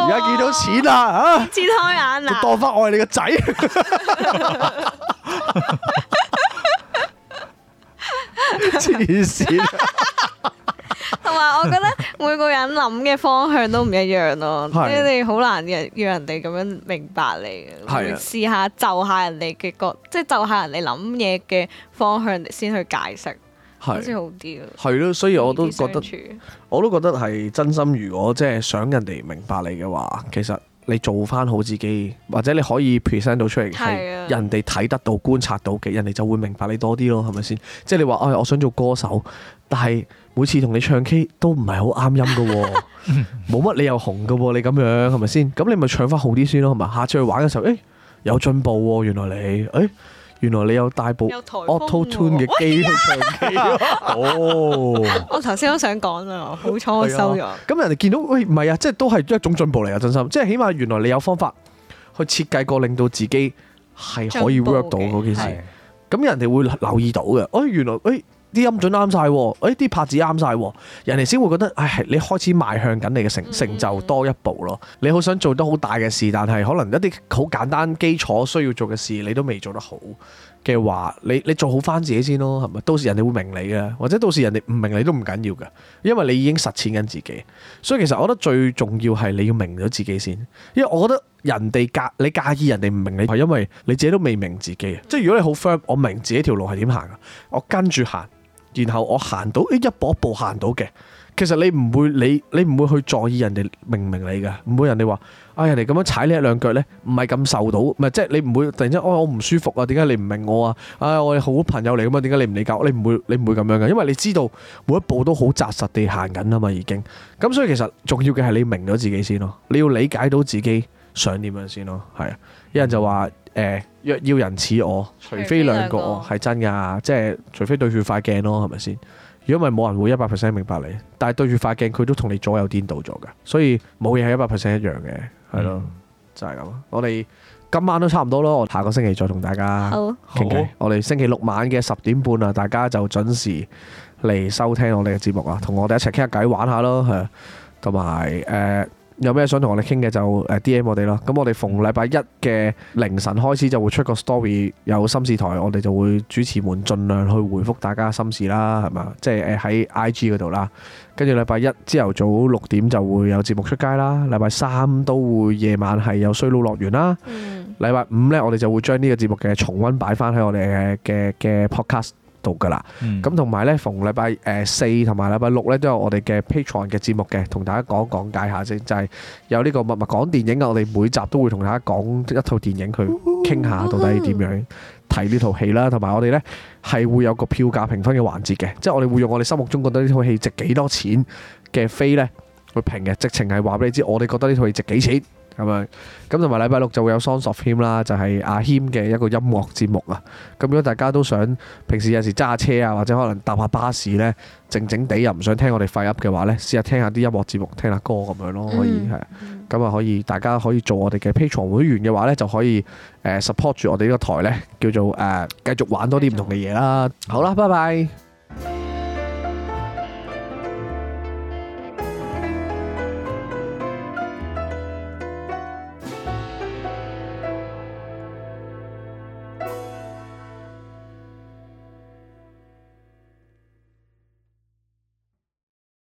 喎， 而家見到錢啦啊！ 切開眼啦， 當翻我係你個仔。黐線。 同埋我覺得每個人諗嘅方向都唔一樣咯，即係你好難讓讓人哋咁樣明白你嘅。係啊，試下就下人哋嘅角，即係就下人哋諗嘢嘅方向先去解釋，好似好啲咯。 係咯，所以我都覺得，我都覺得係真心。如果即係想人哋明白你嘅話，其實你做翻好自己，或者你可以 present 到出嚟，係人哋睇得到、觀察到嘅，人哋就會明白你多啲咯，係咪先？即係你話，唉，我想做歌手，但係每次同你唱 K 都唔係好啱音㗎喎，冇乜理由紅㗎喎，你咁樣係咪先？咁你咪唱翻好啲先咯，係嘛？下次去玩嘅時候，誒有進步喎，原來你誒。原來你有帶部 Auto Tune 嘅機去唱 K 哦！ 我頭先都想講啦，好彩我收咗。 咁人哋見到，喂，唔係啊，即係都係一種進步嚟啊！真心，即係起碼原來你有方法去設計過，令到自己係可以 work 到嗰件事。咁人哋會留意到嘅。哎，原來誒啲音準啱晒，誒啲拍子啱晒，人哋先會覺得，唉、哎，你開始邁向緊你嘅成成就多一步咯。你好想做得好大嘅事，但係可能一啲好簡單基礎需要做嘅事，你都未做得好嘅話，你你做好翻自己先咯，係咪？到時人哋會明你嘅，或者到時人哋唔明你都唔緊要嘅，因為你已經實踐緊自己。所以其實我覺得最重要係你要明咗自己先，因為我覺得人哋介你介意人哋唔明你，係因為你自己都未明自己。即係如果你好 firm，我明自己條路係點行啊，我跟住行。然後我行到，一步一步行到嘅，其實你唔會，你你唔會去在意人哋明唔明你嘅，唔會人哋話，啊人哋咁樣踩你一兩腳咧，唔係咁受到，唔係即係你唔會突然之間，哦我唔舒服啊，點解你唔明我啊？啊我哋好朋友嚟噶嘛，點解你唔理解我？你唔會你唔會咁樣嘅，因為你知道每一步都好紮實地行緊啊嘛，已經。咁所以其實重要嘅係你明咗自己先咯，你要理解到自己想點樣先咯，係啊。有人就話。誒若要人似我，除非兩個我係真㗎，即係除非對住塊鏡咯，係咪先？如果唔係冇人會一百 percent 明白你，但係對住塊鏡佢都同你左右顛倒咗㗎，所以冇嘢係一百 percent 一樣嘅，係咯，嗯、就係咁。我哋今晚都差唔多咯，我下個星期再同大家傾偈。我哋星期六晚嘅十點半啊，大家就準時嚟收聽我哋嘅節目啊，同我哋一齊傾下偈玩下咯，係同埋誒。有咩想同我哋傾嘅就誒 D M 我哋咯，咁我哋逢禮拜一嘅凌晨開始就會出個 story 有心事台，我哋就會主持們盡量去回覆大家心事啦，係嘛？即係誒喺 I G 嗰度啦，跟住禮拜一朝頭早六點就會有節目出街啦，禮拜三都會夜晚係有衰佬樂園啦，禮拜、嗯、五呢，我哋就會將呢個節目嘅重溫擺翻喺我哋嘅嘅嘅 podcast度噶啦，咁同埋咧，逢禮拜誒四同埋禮拜六咧都有我哋嘅 Patreon 嘅節目嘅，同大家講講解下先，就係、是、有呢個密密講電影啊，我哋每集都會同大家講一套電影，去傾下到底點樣睇呢套戲啦，同埋我哋咧係會有個票價評分嘅環節嘅，即係我哋會用我哋心目中覺得呢套戲值幾多錢嘅飛咧去評嘅，直情係話俾你知，我哋覺得呢套戲值幾錢。咁樣，咁同埋禮拜六就會有 Songs of Him 啦，就係阿謙嘅一個音樂節目啊。咁如果大家都想平時有時揸車啊，或者可能搭下巴士呢，靜靜地又唔想聽我哋廢噏嘅話呢，試下聽下啲音樂節目，聽下歌咁樣咯，可以係。咁啊可以，大家可以做我哋嘅 Patreon 會員嘅話呢，就可以誒 support 住我哋呢個台呢，叫做誒繼續玩多啲唔同嘅嘢啦。好啦，拜拜。